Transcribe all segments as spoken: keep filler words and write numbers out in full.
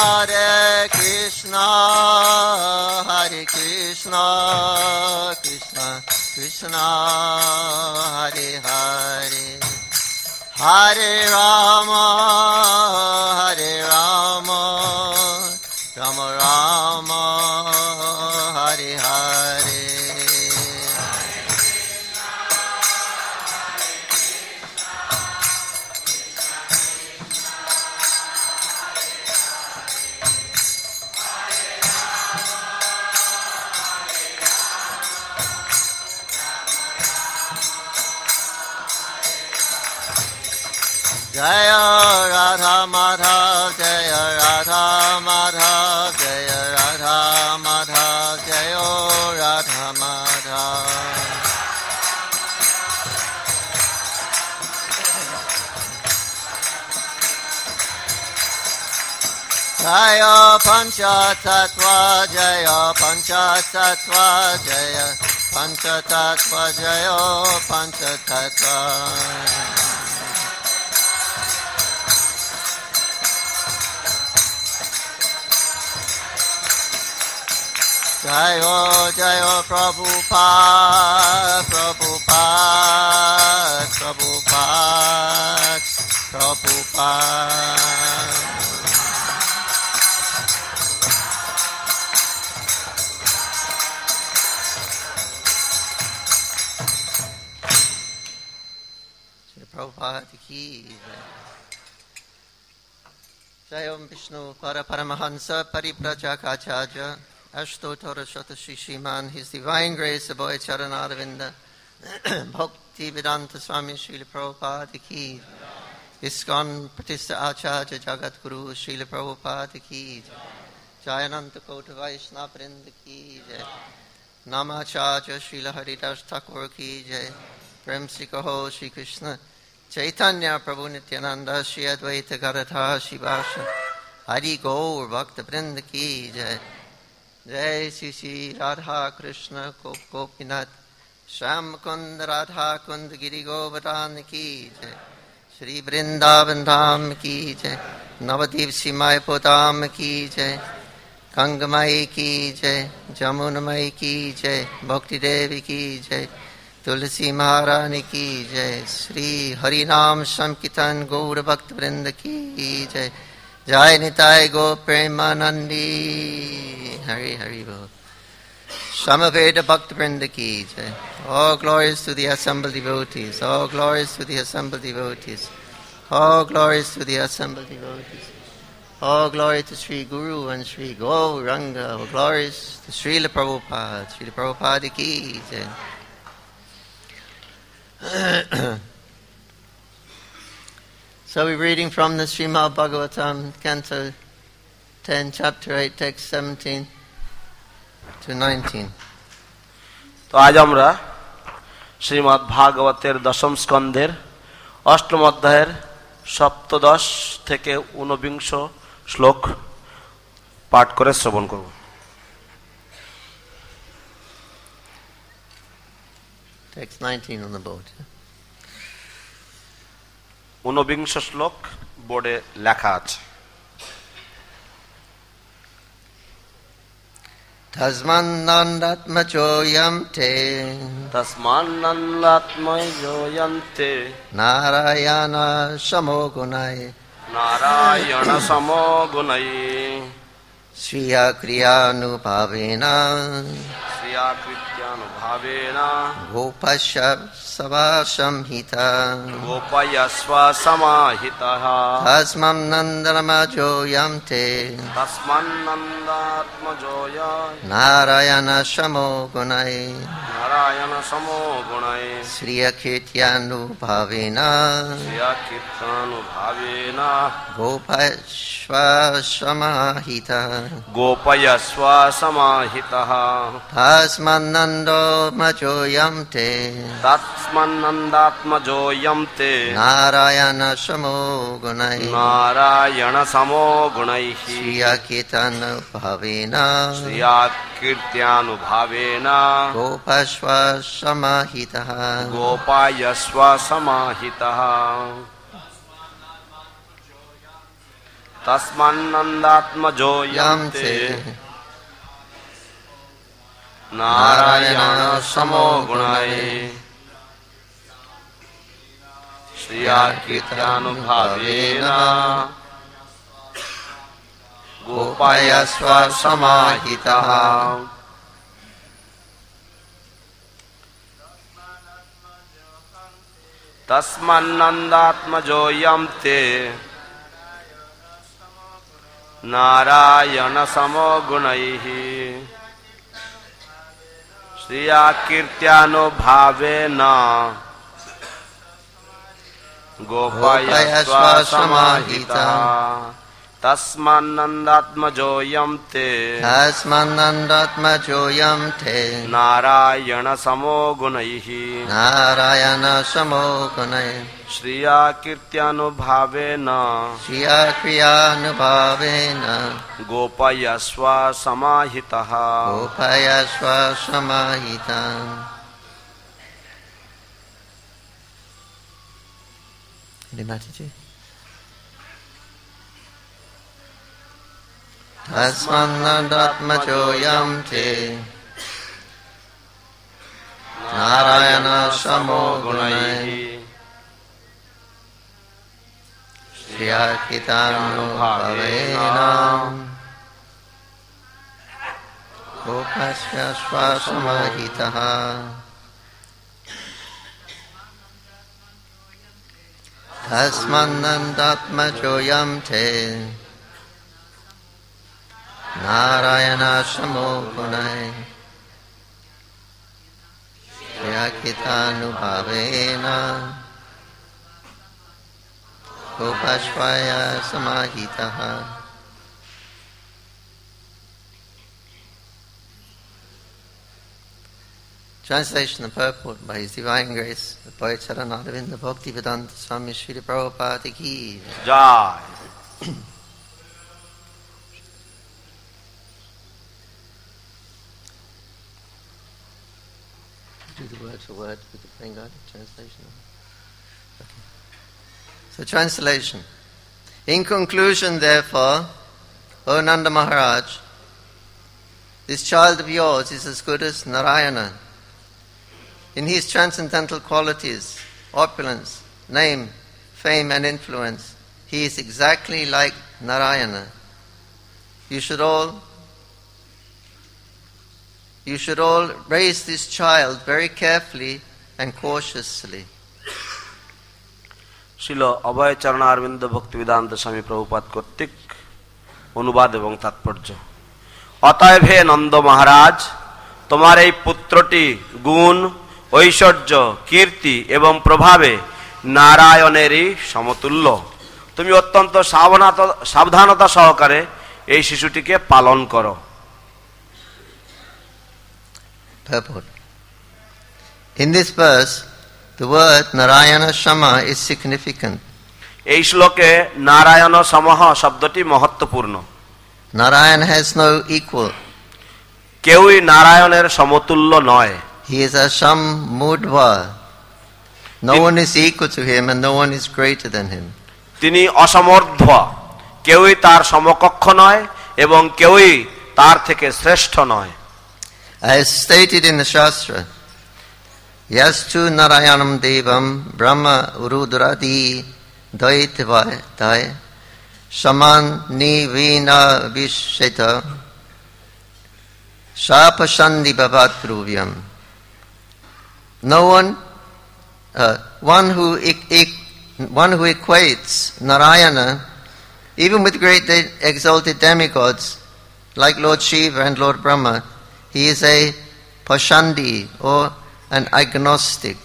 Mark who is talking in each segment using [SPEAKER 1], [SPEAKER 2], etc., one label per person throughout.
[SPEAKER 1] Hare Krishna, Hare Krishna, Krishna Krishna, Hare Hare, Hare Rama, Hare Rama, Rama Rama, Hare Hare. Jaya Radha Madhav, Jaya Radha Madhav, Jaya Radha Madhav, Jaya Radha Madhav. Jaya Pancha Tattva, Jaya Pancha Tattva, Jaya Pancha Tattva, Jaya Pancha Tattva. Jayo Jayo Prabhupada, Prabhupada, Prabhupada, Prabhupada. Shri Prabhupada ki Jai Om Vishnu Para Paramahansa Pariprajakachaja Ashtottara Shata Shishiman, His Divine Grace Abhay Charanaravinda, Bhakti Vedanta Swami Srila Prabhupada ki, ISKCON Pratistha Acharya Jagat Guru Srila Prabhupada ki, Jayananta Kota Vaishnava Vrinda ki jai, Namacharya Srila Haridas Thakur ki jai, Prem Sri Kaho Sri Krishna, Chaitanya Prabhu Nityananda, Sri Advaita Garadha Shivasha, Hari Gaur Bhakta Vrinda ki jai. Jai Shri Shri Radha Krishna Gop Gopinath Sham Kund Radha Kund Giri Govardhan ki jai, Shri Vrindavan Dham ki jai, Navadip Simai Podam ki jai, Gangamai ki jai, Jamunamai ki jai, Bhakti Devi ki jai, Tulsi Maharani ki jai, Shri Harinam Sankirtan Gaur Bhakt Vrinda ki jai, Jai Nitai Go Premanandi, Hari Hari Bol. Samaveda Bhakta Vrinda ki jai. All glories to the assembled devotees. All glories to the assembled devotees. All glories to the assembled devotees. All glory to Sri Guru and Sri Gauranga. All glories to Srila Prabhupada. Srila Prabhupada ki jai. So we're reading from the Srimad Bhagavatam, Canto ten, Chapter eight, Text seventeen to nineteen.
[SPEAKER 2] তো আজ আমরা শ্রীমদ্ ভাগবতের দশম স্কন্ধের অষ্টম অধ্যায়ের সপ্তদশ থেকে ঊনবিংশ শ্লোক পাঠ করে শ্রবণ করব।
[SPEAKER 1] Text nineteen on the board.
[SPEAKER 2] ঊনবিংশ শ্লোক বোর্ডে লেখা আছে।
[SPEAKER 1] Tasmannandatmachoyam te
[SPEAKER 2] তস্মান্নন্দাত্মযোয়ং তে
[SPEAKER 1] Narayana samogunai
[SPEAKER 2] Narayan সমগুণৈ
[SPEAKER 1] Sriya kriyanubhavena
[SPEAKER 2] শ্রিয়াকৃত্যানুভাবেন
[SPEAKER 1] Gopasya Samhita
[SPEAKER 2] গোপয়স্ব সমাহিতঃ
[SPEAKER 1] Tasmam nandanamajoyam te
[SPEAKER 2] তস্মান্নন্দাত্মযোয়
[SPEAKER 1] Narayana samogunai
[SPEAKER 2] Narayan সমগুণৈ
[SPEAKER 1] Sriya kirtyanubhavena
[SPEAKER 2] শ্রিয়াকীর্তনানুভাবেন
[SPEAKER 1] Gopasya Samhita
[SPEAKER 2] গোপয়স্ব সমাহিতঃ
[SPEAKER 1] Tasmannando majoyam te
[SPEAKER 2] তস্মান্নন্দাত্মযোয়ং তে
[SPEAKER 1] Narayana samogunai
[SPEAKER 2] Narayan সমগুণৈ
[SPEAKER 1] Sriya kirtyanubhavena
[SPEAKER 2] শ্রিয়াকীর্তনানুভাবেন
[SPEAKER 1] Gopasya Samhita
[SPEAKER 2] গোপায়স্ব সমাহিতঃ tasmannandatmajo
[SPEAKER 1] yam
[SPEAKER 2] yam
[SPEAKER 1] te
[SPEAKER 2] te narayana samo gunaye shriyakitanubhavena gopayasva samahitah tasmannandatmajo yam te narayana samo gunaihi shriyakitanubhavena gopayasva samahitah tasmannandatmajo yam te
[SPEAKER 1] tasmannandatmajo yam te
[SPEAKER 2] narayana samo gunaihi
[SPEAKER 1] narayana samo gunaihi
[SPEAKER 2] shriyakitanubhavena
[SPEAKER 1] shriyakitanubhavena
[SPEAKER 2] gopayasva samahitah
[SPEAKER 1] gopayasva samahitah. Mataji. Tasmannandatmajo yam te narayana samo gunaihi shriyakitanubhavena gopayasva samahitah tasmannandatmajo yam te narayana samo gunaihi shriyakitanubhavena gopayasva samahitah. Translation and purport by His Divine Grace, the Poet Charanaravinda Bhaktivedanta Swami Srila Prabhupada ki
[SPEAKER 2] jai.
[SPEAKER 1] Do the word for word with the finger, translation. Okay. So translation. In conclusion, therefore, O Nanda Maharaj, this child of yours is as good as Narayana. In his transcendental qualities, opulence, name, fame and influence, he is exactly like Narayana. You should all You should all raise this child very carefully and cautiously.
[SPEAKER 2] শিল অভয় চরণারবিন্দ ভক্তিবেদান্ত স্বামী প্রভুপাদ কর্তৃক অনুবাদ এবং তাৎপর্য। অতএব হে নন্দ মহারাজ, তোমার এই পুত্রটি গুণ, ঐশ্বর্য, কীর্তি এবং প্রভাবে নারায়ণেরই সমতুল্য। তুমি অত্যন্ত সাবধানতা সহকারে এই শিশুটিকে পালন করো।
[SPEAKER 1] Purport. In this verse, the word Narayana Shama is significant.
[SPEAKER 2] এই শ্লোকে নারায়ণ সমহ শব্দটি মহত্বপূর্ণ।
[SPEAKER 1] Narayan has no equal.
[SPEAKER 2] কেউই নারায়ণের সমতুল্য নয়।
[SPEAKER 1] He is a Sham Mudva. No one is equal to him and no one is greater than him.
[SPEAKER 2] তিনি অসমর্ধ্ব, কেউই তার সমকক্ষ নয় এবং কেউই তার থেকে শ্রেষ্ঠ নয়।
[SPEAKER 1] As stated in the Shastra, Yastu Narayanam Devam Brahma Urudradi Daitvai Shaman Nivina Visheta Shapashandi Bhavatruvyam. No one, uh, one who e- e- one who equates Narayana, even with great de- exalted demigods like Lord Shiva and Lord Brahma, he is a Pashandi or an agnostic.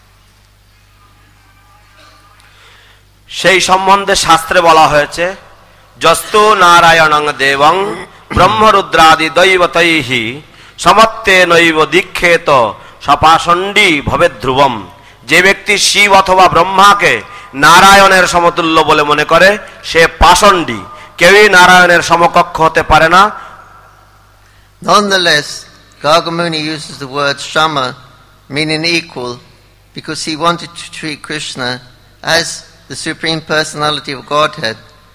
[SPEAKER 2] সেই সম্বন্ধে শাস্ত্রে বলা হয়েছে, যস্তু নারায়ণং দেবং ব্রহ্মরুদ্রাদি দৈবতৈহি সমত্তে নৈব দীক্ষেত সপাষণ্ডী ভবে ধ্রুবম। যে ব্যক্তি শিব অথবা ব্রহ্মাকে নারায়ণের সমতুল্য বলে মনে করে সে পাষণ্ডী, কেউই নারায়ণের সমকক্ষ হতে পারে না।
[SPEAKER 1] Nonetheless, Gargamuni uses the word Shama, meaning equal, because he wanted to treat Krishna as the Supreme Personality of Godhead,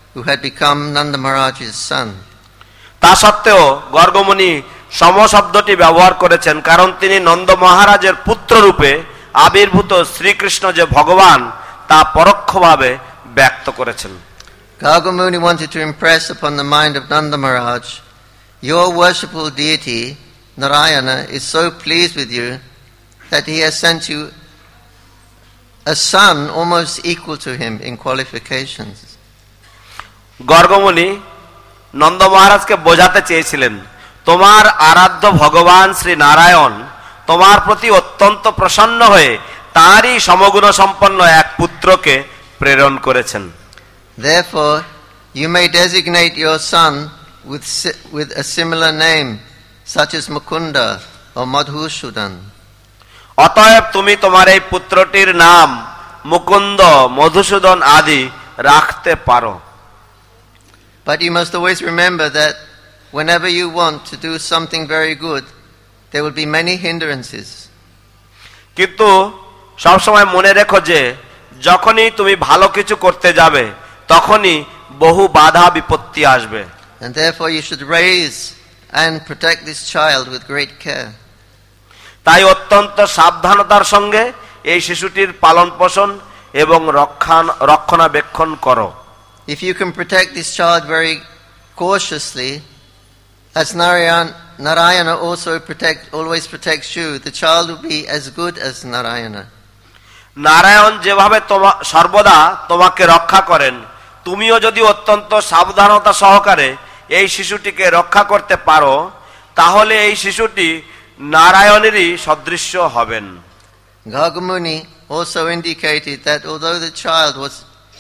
[SPEAKER 1] who had become Nanda Maharaj's son.
[SPEAKER 2] তা সত্ত্বেও গর্গমুনি সম শব্দটি ব্যবহার করেছেন, কারণ তিনি নন্দ মহারাজের পুত্র রূপে আবির্ভূত শ্রীকৃষ্ণ যে ভগবান তা পরোক্ষভাবে ব্যক্ত করেছেন।
[SPEAKER 1] Gargamuni wanted to impress upon the mind of Nanda Maharaj, your worshipful deity Narayana is so pleased with you that he has sent you a son almost equal to him in qualifications.
[SPEAKER 2] Gargamuni Nanda মহারাজকে বোঝাতে চেয়েছিলেন, তোমার আরাধ্য ভগবান শ্রী নারায়ণ তোমার প্রতি অত্যন্ত প্রসন্ন হয়ে তারই সমগুণ সম্পন্ন এক পুত্রকে প্রেরণ করেছেন।
[SPEAKER 1] Therefore, you may designate your son with with a similar name, such as Mukunda or Madhusudan.
[SPEAKER 2] অতএব তুমি তোমার এই পুত্রটির নাম মুকুন্দ, মধুসূদন আদি রাখতে পারো।
[SPEAKER 1] But you must always remember that whenever you want to do something very good, there will be many hindrances.
[SPEAKER 2] কিন্তু সবসময় মনে রেখো যে যখনই তুমি ভালো কিছু করতে যাবে তখনই বহু বাধা বিপত্তি আসবে।
[SPEAKER 1] And therefore you should raise and protect this child with great care.
[SPEAKER 2] তাই অত্যন্ত সাবধানতার সঙ্গে এই শিশুটির পালন পোষণ এবং রক্ষণাবেক্ষণ করো।
[SPEAKER 1] If you can protect this child very cautiously, as Narayana, Narayana also protect, always protects you, the child will be as good as Narayana.
[SPEAKER 2] Narayan যেভাবে তোমা সর্বদা তোমাকে রক্ষা করেন, তুমিও যদি অত্যন্ত সাবধানতা সহকারে এই শিশুটিকে রক্ষা করতে পারো, তাহলে এই শিশুটি নারায়ণেরই সদৃশ্য হবেন।
[SPEAKER 1] Gargamuni also indicated that although the child was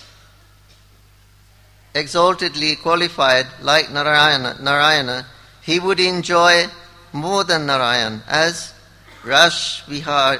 [SPEAKER 1] exaltedly qualified like Narayana, Narayana, he would enjoy more than Narayan as Rash Vihar,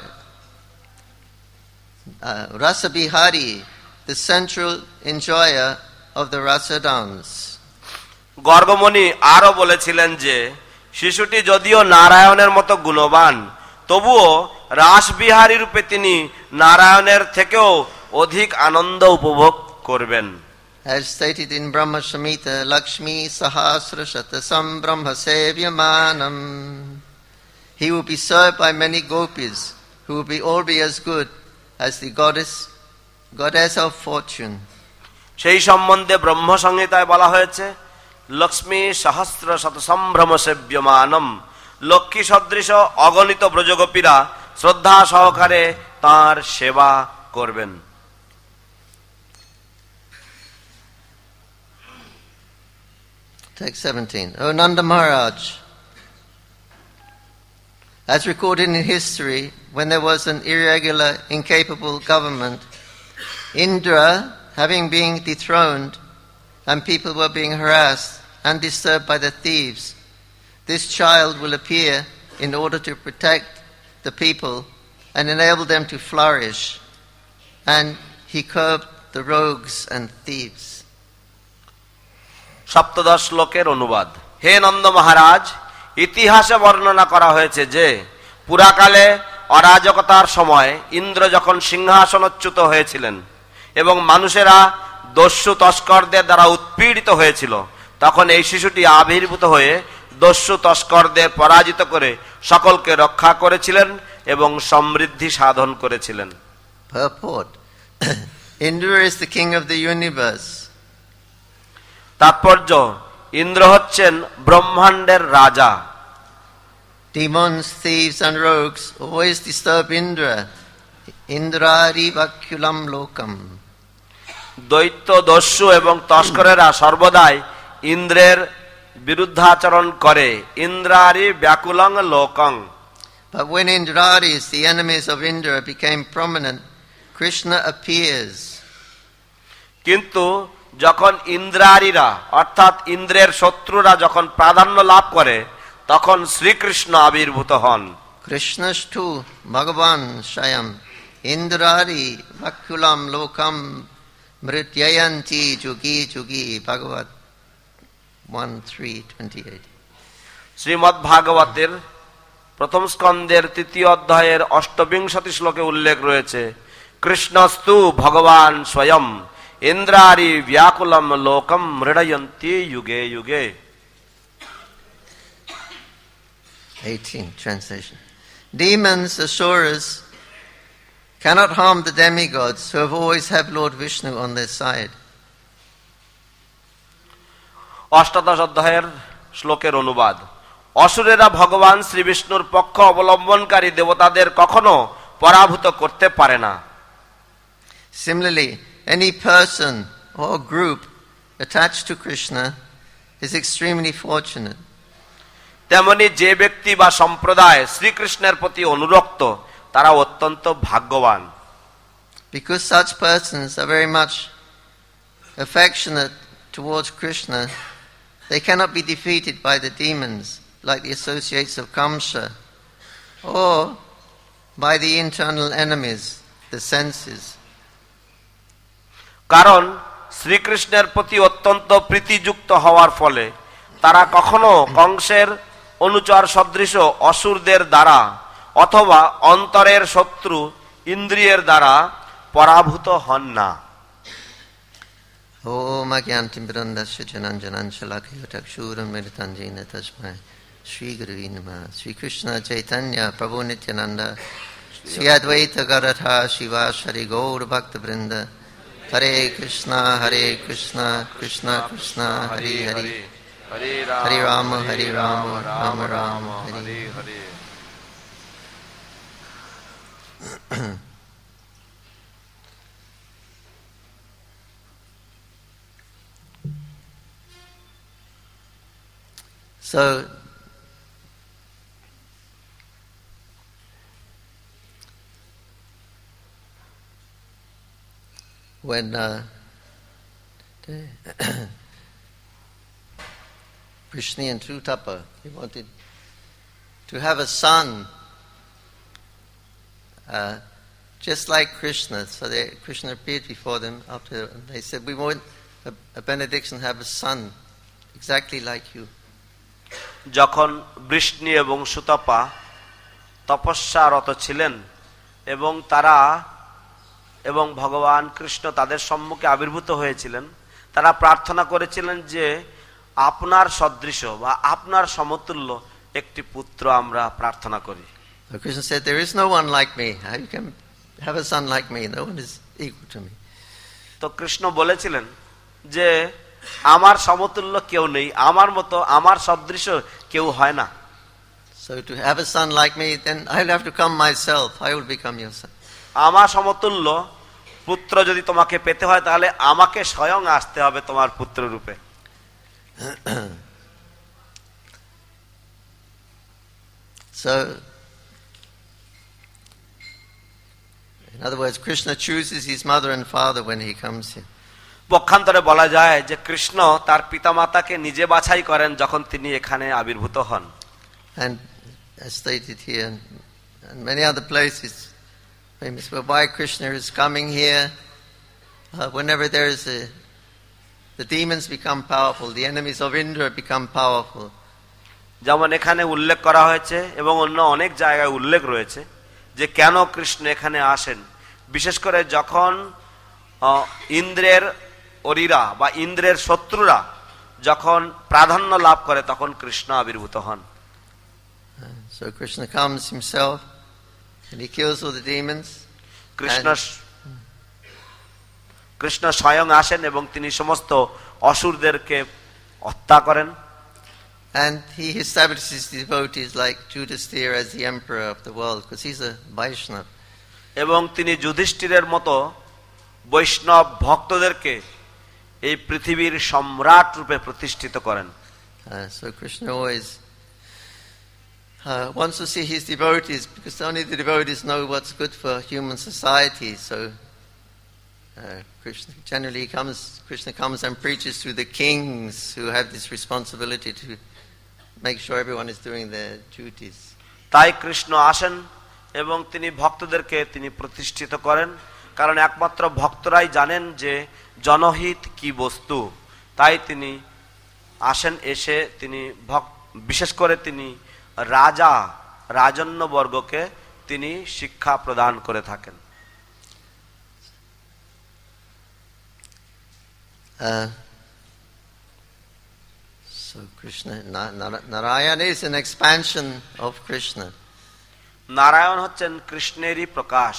[SPEAKER 1] uh, Rasa Bihari, the central enjoyer of the Rasa dance.
[SPEAKER 2] Gargamuni আরো বলেছিলেন যে শিশুটি যদিও নারায়ণের মতো গুণবান, তবুও রাসবিহারী রূপে তিনি নারায়ণের থেকেও অধিক আনন্দ উপভোগ করবেন।
[SPEAKER 1] As stated in Brahma Samhita, Lakshmi Sahasra Shata Sambrahma Sevyamanam. He will be served by many gopis who will be all be as good as the goddess, goddess of fortune.
[SPEAKER 2] সেই সম্বন্ধে ব্রহ্ম সংহিতায় বলা হয়েছে, লক্ষ্মী সহস্র শত সম্ভ্রম সেব্যমানম, লক্ষ্মী সদৃশ অগণিত ব্রজগোপীরা শ্রদ্ধা সহকারে তাঁর সেবা করবেন।
[SPEAKER 1] Text seventeen. O Nanda Maharaj, as recorded in history, when there was an irregular, incapable government, Indra, having been dethroned, and people were being harassed and disturbed by the thieves, this child will appear in order to protect the people and enable them to flourish. And he curbed the rogues and thieves.
[SPEAKER 2] সপ্তদশ শ্লোকের অনুবাদ। হে নন্দ মহারাজ, ইতিহাসে বর্ণনা করা হয়েছে যে পুরাকালে অরাজকতার সময় ইন্দ্র যখন সিংহাসনচ্যুত হয়েছিলেন এবং মানুষেরা দস্যু তস্করদের দ্বারা উৎপীড়িত হয়েছিল, তখন এই শিশুটি আবির্ভূত হয়ে দস্যু তস্করদের পরাজিত করে সকলকে রক্ষা করেছিলেন এবং সমৃদ্ধি সাধন করেছিলেন।
[SPEAKER 1] Purport. Indra is the king of the universe.
[SPEAKER 2] তাৎপর্য, ইন্দ্র হচ্ছেন ব্রহ্মাণ্ডের রাজা।
[SPEAKER 1] Demons, thieves and rogues always disturb Indra. Indrari vakulam lokam.
[SPEAKER 2] দৈত্য, দস্যু এবং তস্করেরা সর্বদাই ইন্দ্রের বিরুদ্ধাচরণ করে। ইন্দ্রারি ব্যাকুলং লোকং।
[SPEAKER 1] But when Indraris, the enemies of Indra, became prominent, Krishna appears.
[SPEAKER 2] কিন্তু যখন ইন্দ্রারীরা অর্থাৎ ইন্দ্রের শত্রুরা যখন প্রাধান্য লাভ করে, তখন শ্রীকৃষ্ণ আবির্ভূত হন।
[SPEAKER 1] Krishnashtu Bhagavan Shayam Indrari vakulam lokam mrityayanti jugi jugi. Bhagavad one three twenty-eight.
[SPEAKER 2] Shrimad ভাগবতের প্রথম স্কন্ধের তৃতীয় অধ্যায়ের অষ্টবিংশতি শ্লোকে উল্লেখ রয়েছে, কৃষ্ণস্তু ভগবান স্বয়ং ইন্দ্রারি ব্যাকুলম লোকম মৃডয়ন্তি যুগে যুগে।
[SPEAKER 1] eighteen, translation. Demons, Asuras, cannot harm the demigods who have always have Lord Vishnu on their side.
[SPEAKER 2] অষ্টাদশ অধ্যায়ের শ্লোকের অনুবাদ। অসুরেরা ভগবান শ্রী বিষ্ণুর পক্ষ অবলম্বনকারী দেবতাদের কখনো পরাভূত করতে পারে না।
[SPEAKER 1] Similarly, any person or group attached to Krishna is extremely fortunate.
[SPEAKER 2] তেমনি যে ব্যক্তি বা সম্প্রদায় শ্রীকৃষ্ণের প্রতি অনুরক্ত তারা অত্যন্ত ভাগ্যবান।
[SPEAKER 1] Because such persons are very much affectionate towards Krishna, they cannot be defeated by the demons like the associates of Kamsa, or by the internal enemies, the senses.
[SPEAKER 2] কারণ শ্রীকৃষ্ণের প্রতি অত্যন্ত প্রীতিযুক্ত হওয়ার ফলে তারা কখনো কংসের অনুচর সদৃশ অসুরদের দ্বারা অথবা অন্তরের শত্রু ইন্দ্রিয়ের দ্বারা পরাভূত হন না।
[SPEAKER 1] Om Agyantim Brandasya Jananjanan Shalakaya Takshuram Meditan Jena Tasmai Shri Guru Namah. Shri Krishna Chaitanya Prabhu Nityananda Shri Advaita Garadha Shiva Shri Gaur Bhakta Vrinda. Hare Krishna Hare Krishna Krishna Krishna Hare Hare Hare Rama Hare Rama Rama Rama Hare Hare. So, when uh, Krishna and Trutapa, he wanted to have a son, uh, just like Krishna. So they, Krishna appeared before them after, and they said, "We want a, a benediction, have a son, exactly like you."
[SPEAKER 2] যখন বৃষ্ণি এবং সুতপা তপস্যারত ছিলেন এবং তারা এবং ভগবান কৃষ্ণ তাদের সম্মুখে আবির্ভূত হয়েছিলেন, তারা প্রার্থনা করেছিলেন যে আপনার সদৃশ বা আপনার সমতুল্য একটি পুত্র আমরা প্রার্থনা করি।
[SPEAKER 1] Krishna said, "There is no one like me. How you can have a son like me? No one is equal to me."
[SPEAKER 2] তো কৃষ্ণ বলেছিলেন যে আমার সমতুল্য কেউ নেই, আমার মতো আমার সদৃশ কেউ হয় না।
[SPEAKER 1] So to have a son like me, then I will have to come myself. I will become your son.
[SPEAKER 2] আমার সমতুল্য পুত্র যদি তোমাকে পেতে হয় তাহলে আমাকে স্বয়ং আসতে হবে তোমার পুত্র রূপে।
[SPEAKER 1] So, in other words, Krishna chooses his mother and father when he comes here.
[SPEAKER 2] পক্ষান্তরে বলা যায় যে কৃষ্ণ তার পিতামাতাকে নিজে বাছাই করেন যখন তিনি এখানে আবির্ভূত হন।
[SPEAKER 1] And as stated here, and many other places, famous for why Krishna is coming here. Uh, whenever there is a, the demons become powerful, the enemies of Indra become powerful.
[SPEAKER 2] যেমন এখানে উল্লেখ করা হয়েছে এবং অন্য অনেক জায়গায় উল্লেখ রয়েছে যে কেন কৃষ্ণ এখানে আসেন, বিশেষ করে যখন ইন্দ্রের অরিরা বা ইন্দ্রের শত্রুরা যখন প্রাধান্য লাভ করে তখন কৃষ্ণ আবির্ভূত হন।
[SPEAKER 1] So Krishna comes himself and he kills all the demons.
[SPEAKER 2] Krishna Krishna স্বয়ং আসেন এবং তিনি সমস্ত অসুরদেরকে হত্যা করেন।
[SPEAKER 1] And he establishes devotees like Yudhishthira as the emperor of the world, because he's a Vaishnava.
[SPEAKER 2] এবং তিনি যুধিষ্ঠিরের মতো বৈষ্ণব ভক্তদেরকে এই পৃথিবীর সম্রাট রূপে প্রতিষ্ঠিত করেন।
[SPEAKER 1] Uh, so Krishna always uh, wants to see his devotees, because only the devotees know what's good for human society. So uh, Krishna generally comes. Krishna comes and preaches to the kings who have this responsibility to make sure everyone is doing their duties.
[SPEAKER 2] তাই কৃষ্ণ আসেন এবং তিনি ভক্তদেরকে তিনি প্রতিষ্ঠিত করেন, কারণ একমাত্র ভক্তরাই জানেন যে জনহিত কি বস্তু। তাই তিনি আসেন, এসে তিনি বিশেষ করে তিনি রাজা রাজন্য বর্গকে তিনি শিক্ষা প্রদান করে থাকেন।
[SPEAKER 1] Uh, so Krishna, Na, Na, Narayana is an expansion of Krishna.
[SPEAKER 2] Narayan হচ্ছেন কৃষ্ণেরই প্রকাশ।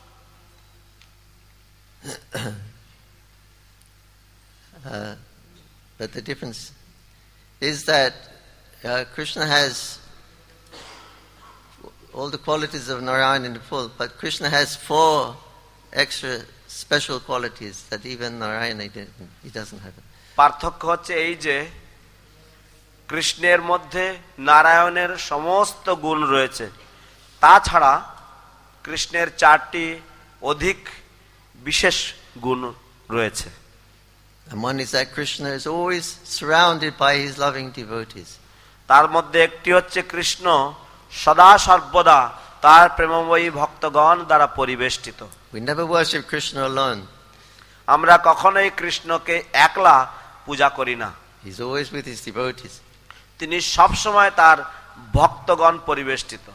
[SPEAKER 1] uh, but the difference is that uh, Krishna has all the qualities of Narayana in the full, but Krishna has four extra special qualities that even Narayana didn't, he doesn't have.
[SPEAKER 2] পার্থক্য হচ্ছে এই যে কৃষ্ণের মধ্যে নারায়ণের সমস্ত গুণ রয়েছে, তাছাড়া কৃষ্ণের চারটি অধিক বিশেষ গুণ রয়েছে।
[SPEAKER 1] And one is that Krishna is always surrounded by his loving devotees.
[SPEAKER 2] তার মধ্যে একটি হচ্ছে কৃষ্ণ সদা সর্বদা তার প্রেমময়ী ভক্তগণ দ্বারা পরিবেষ্টিত।
[SPEAKER 1] We never worship Krishna alone.
[SPEAKER 2] আমরা কখনোই কৃষ্ণকে একলা পূজা করি না।
[SPEAKER 1] He's always with his devotees.
[SPEAKER 2] তিনি সব সময় তার ভক্তগণ পরিবেষ্টিত।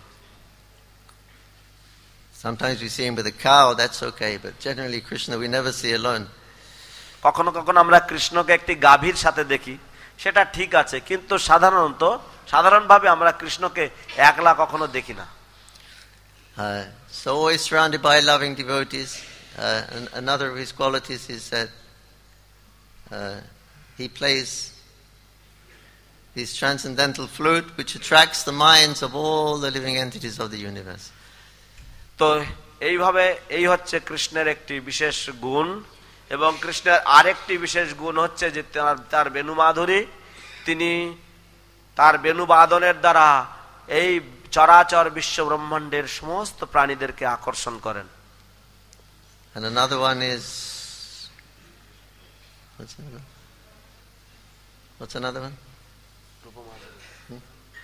[SPEAKER 1] Sometimes we see him with a cow, that's okay, but generally Krishna we never see alone.
[SPEAKER 2] কখনো কখনো আমরা কৃষ্ণকে একটি গাভীর সাথে দেখি, সেটা ঠিক আছে, কিন্তু সাধারণত সাধারণভাবে আমরা কৃষ্ণকে একলা কখনো দেখি না।
[SPEAKER 1] Uh, so always surrounded by loving devotees. Uh, and another of his qualities is that uh, he plays his transcendental flute, which attracts the minds of all the living entities of the universe.
[SPEAKER 2] তো এইভাবে এই হচ্ছে কৃষ্ণের একটি বিশেষ গুণ, এবং কৃষ্ণের আরেকটি বিশেষ গুণ হচ্ছে যে তার তার বেণুমাধুরী, তিনি তার বেণুবাদনের দ্বারা এই চরাচর বিশ্ব ব্রহ্মাণ্ডের সমস্ত প্রাণীদেরকে আকর্ষণ করেন।
[SPEAKER 1] And another one is what's another? What's another one? Hmm?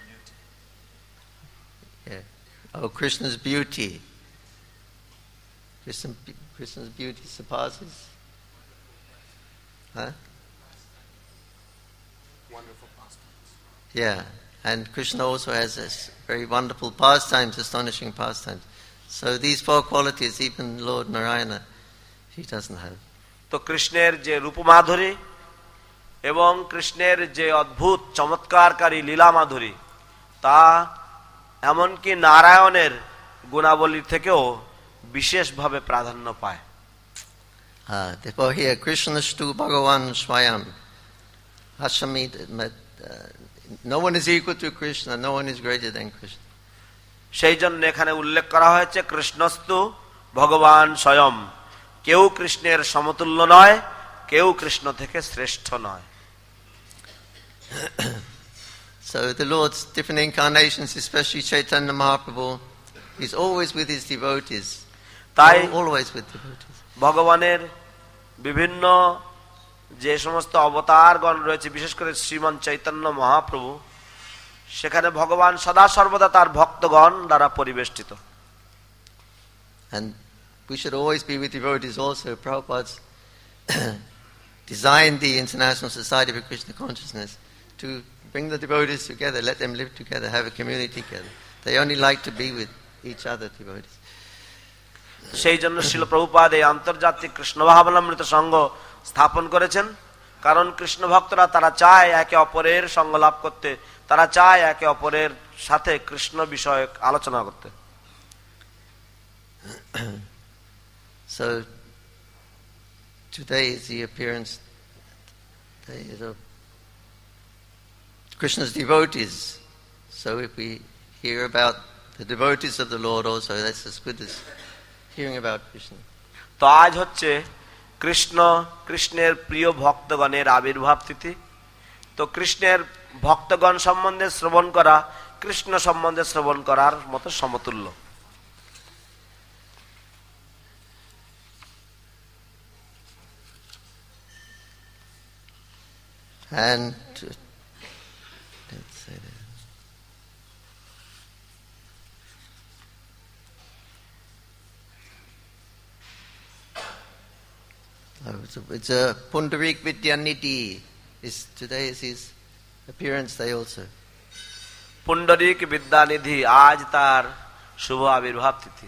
[SPEAKER 1] Yeah. Oh, Krishna's beauty. Krishna, Krishna's beauty surpasses. Huh?
[SPEAKER 2] Wonderful pastimes.
[SPEAKER 1] Yeah, and Krishna also has this very wonderful pastimes, astonishing pastimes. So these four qualities, even Lord Narayana, he doesn't have.
[SPEAKER 2] তো কৃষ্ণের যে রূপমাধুরী এবং কৃষ্ণের যে অদ্ভুত চমৎকারকারী লীলা মাধুরী, তা এমনকি নারায়ণের গুণাবলী থেকেও বিশেষভাবে প্রাধান্য পায়।
[SPEAKER 1] Ah, therefore here Krishna stu Bhagavan Swayam. Hashami, no one is equal to Krishna, no one is greater than Krishna.
[SPEAKER 2] সেই জন্য এখানে উল্লেখ করা হয়েছে কৃষ্ণস্তু ভগবান স্বয়ং, কেউ কৃষ্ণের সমতুল্য নয়, কেউ কৃষ্ণ থেকে শ্রেষ্ঠ নয়।
[SPEAKER 1] So the Lord's different incarnations, especially Chaitanya Mahaprabhu, he's always with his devotees.
[SPEAKER 2] তাই
[SPEAKER 1] always with devotees.
[SPEAKER 2] ভগবানের বিভিন্ন যে সমস্ত অবতারগণ রয়েছে, বিশেষ করে শ্রীমান চৈতন্য মহাপ্রভু, সেখানে ভগবান সদা সর্বদা তার ভক্তগণ দ্বারা পরিবেষ্টিত।
[SPEAKER 1] And we should always be with devotees also. Prabhupada's designed the International Society for Krishna Consciousness to bring the devotees together, let them live together, have a community together. They only like to be with each other, devotees.
[SPEAKER 2] সেই জন্য শ্রীল প্রভুপাদ এই আন্তর্জাতিক কৃষ্ণ ভাবনামৃত সংঘ স্থাপন করেছেন, কারণ কৃষ্ণ ভক্তরা তারা চায় একে অপরের সঙ্গ লাভ করতে, তারা চায় একে অপরের সাথে কৃষ্ণ বিষয়ক আলোচনা করতে।
[SPEAKER 1] So today is the appearance of Krishna's devotees. So if we hear about the devotees of the Lord also, that's as good as hearing about Krishna.
[SPEAKER 2] তো আজ হচ্ছে কৃষ্ণ কৃষ্ণের প্রিয় ভক্তগণের আবির্ভাব তিথি। তো কৃষ্ণের ভক্তগণ সম্বন্ধে শ্রবণ করা কৃষ্ণ সম্বন্ধে শ্রবণ করার মতো সমতুল্য।
[SPEAKER 1] And let's say that. Oh, it's a, it's a Pundarik Vidyanidhi. Is today is his appearance day also.
[SPEAKER 2] Pundarik Vidyanidhi, আজ তার শুভ আবির্ভাব তিথি।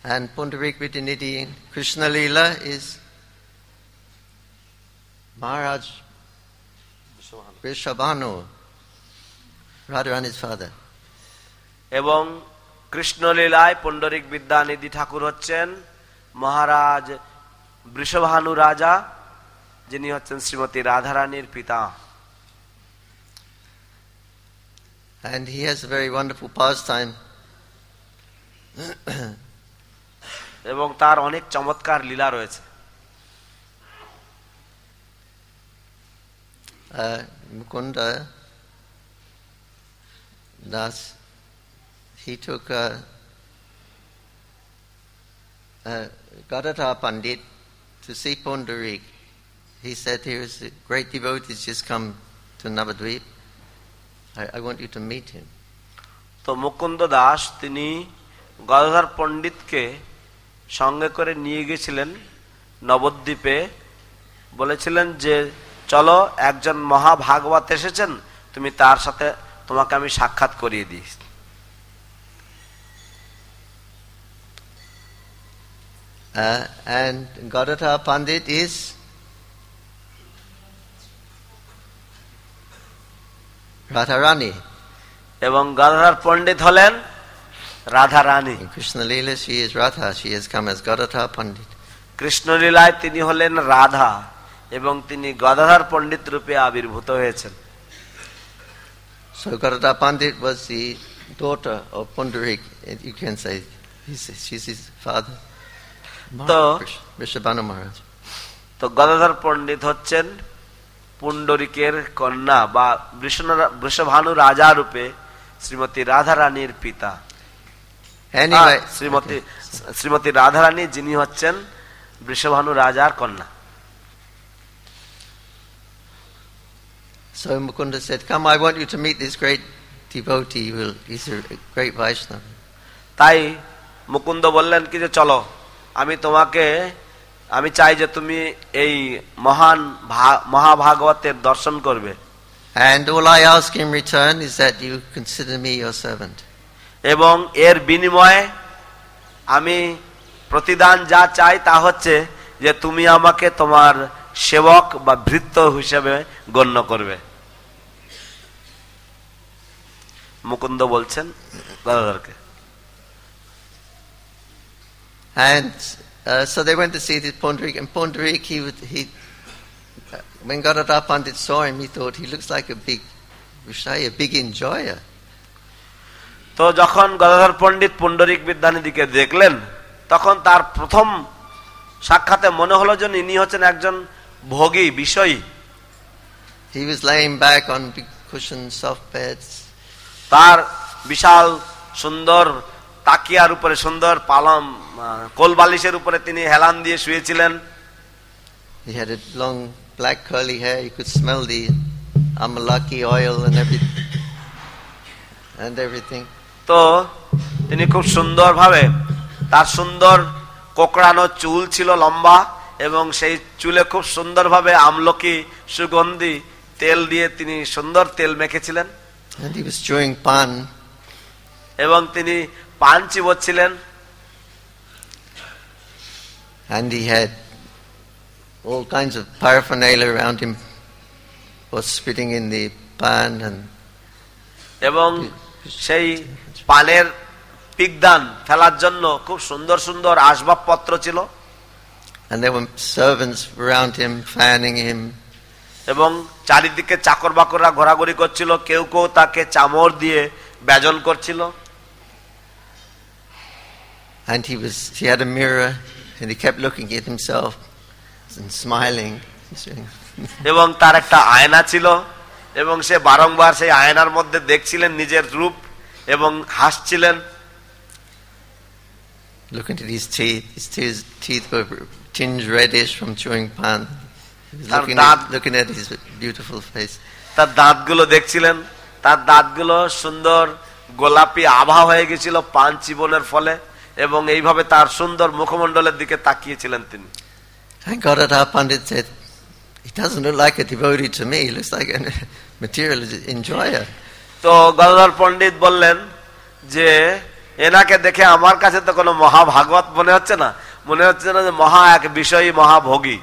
[SPEAKER 1] And Pundarik Vidyanidhi in Krishna Leela is Maharaj Vrishabhanu, Radharani's father.
[SPEAKER 2] এবং কৃষ্ণলীলায় পুণ্ডরিক বিদ্যানিধি ঠাকুর হচ্ছেন মহারাজ বৃষভানু রাজা, যিনি হচ্ছেন শ্রীমতী রাধারানীর পিতা।
[SPEAKER 1] And he has a very wonderful pastime.
[SPEAKER 2] এবং তার অনেক চমৎকার লীলা রয়েছে।
[SPEAKER 1] Uh, Mukunda Das, he took uh, uh, Gadadhar Pandit to see Pundarik. He said, "Here's a great devotee just come to Navadvip. I, I want you to meet him."
[SPEAKER 2] তো মুকুন্দ দাস তিনি গদাধর পণ্ডিতকে সঙ্গে করে নিয়ে গেছিলেন নবদ্বীপে, বলেছিলেন যে চলো একজন মহাভাগবত এসেছেন, তুমি তার সাথে তোমাকে আমি সাক্ষাৎ করিয়ে দিই।
[SPEAKER 1] Uh, and Gadadhar Pandit is Radharani.
[SPEAKER 2] এবং গদাধর পণ্ডিত হলেন Radharani.
[SPEAKER 1] In Krishna Leela, she is Radha. She has come as Gadadhar Pandit.
[SPEAKER 2] কৃষ্ণলীলায় তিনি হলেন রাধা এবং তিনি গদাধর পণ্ডিত রূপে আবির্ভূত হয়েছেন।
[SPEAKER 1] So Gadadhar Pandit was the daughter of Pundarik. You can say he's, she's his father.
[SPEAKER 2] তো
[SPEAKER 1] Vrishabhanu Maharaj.
[SPEAKER 2] তো গদাধর পণ্ডিত হচ্ছেন পুণ্ডরিকের কন্যা বা বৃষভানু রাজা রূপে শ্রীমতী রাধারানীর পিতা।
[SPEAKER 1] Anyway,
[SPEAKER 2] শ্রীমতী শ্রীমতী রাধারানী যিনি হচ্ছেন বৃষভানু রাজার কন্যা।
[SPEAKER 1] So Mukunda said, "Come, I want you to meet this great devotee. He will, he's a great Vaishnava."
[SPEAKER 2] তাই মুকুন্দ বললেন কি যে চলো, আমি তোমাকে আমি চাই যে তুমি এই মহান মহাভাগবতের দর্শন করবে।
[SPEAKER 1] And all I ask in return is that you consider me your servant.
[SPEAKER 2] এবং এর বিনিময়ে আমি প্রতিদান যা চাই তা হচ্ছে যে তুমি আমাকে তোমার সেবক বা ভৃত্য হিসেবে গণ্য করবে। মুকুন্দ বলছেন গদাধরকে।
[SPEAKER 1] And uh, so they went to see this Pundarik, and Pundarik, he would, he, uh, when Gadadhar Pandit saw him, he thought he looks like a big, Vishaya, a big enjoyer.
[SPEAKER 2] তো যখন গদাধর পণ্ডিত পুণ্ডরিক বিদ্যানিধিকে দেখলেন, তখন তার প্রথম সাক্ষাতে মনে হলো যে ইনি হচ্ছেন একজন ভোগী Bishoyi.
[SPEAKER 1] He was laying back on big cushioned soft beds.
[SPEAKER 2] তার বিশাল সুন্দর তাকিয়ার উপরে সুন্দর পালম কোল বালিশের উপরে তিনি হেলান দিয়ে শুয়েছিলেন।
[SPEAKER 1] He had a long black curly hair. You could smell the amalaki oil and everything. And everything.
[SPEAKER 2] তো তিনি খুব সুন্দরভাবে, তার সুন্দর কোকড়ানো চুল ছিল লম্বা, এবং সেই চুলে খুব সুন্দরভাবে আমলকি সুগন্ধি তেল দিয়ে তিনি সুন্দর তেল মেখেছিলেন।
[SPEAKER 1] And he was chewing pan.
[SPEAKER 2] এবং তিনি পান চিবোচ্ছিলেন।
[SPEAKER 1] And he had all kinds of paraphernalia around him, was spitting in the pan and.
[SPEAKER 2] এবং সেই পানের পিকদান ফেলার জন্য খুব সুন্দর সুন্দর আসবাবপত্র ছিল।
[SPEAKER 1] And there were servants around him fanning him.
[SPEAKER 2] এবং চারিদিকে চাকর বাকররা ঘোরাঘুরি করছিল, কেউ কেউ তাকে চামড় দিয়ে ব্যজন করছিল।
[SPEAKER 1] And he was he had a mirror and he kept looking at himself and smiling.
[SPEAKER 2] এবং তার একটা আয়না ছিল এবং সে বারংবার সেই আয়নার মধ্যে দেখছিলেন নিজের রূপ এবং হাসছিলেন।
[SPEAKER 1] Looking at his teeth, his teeth, teeth were tinged reddish from chewing pan. Looking at, looking at his beautiful face.
[SPEAKER 2] তার দাঁতগুলো দেখছিলেন, তার দাঁতগুলো সুন্দর গোলাপি আভা হয়ে গেছিল পান চিবনের ফলে, এবং এইভাবে তার সুন্দর মুখমণ্ডলের দিকে তাকিয়েছিলেন তিনি।
[SPEAKER 1] And Gadadhar Pandit said, "He doesn't look like a devotee to me. He looks like a material enjoyer."
[SPEAKER 2] তো গদাধর পণ্ডিত বললেন যে এনাকে দেখে আমার কাছে তো কোনো মহাভাগবত মনে হচ্ছে না, মনে হচ্ছে না যে মহা এক Bishoyi মহাভোগী।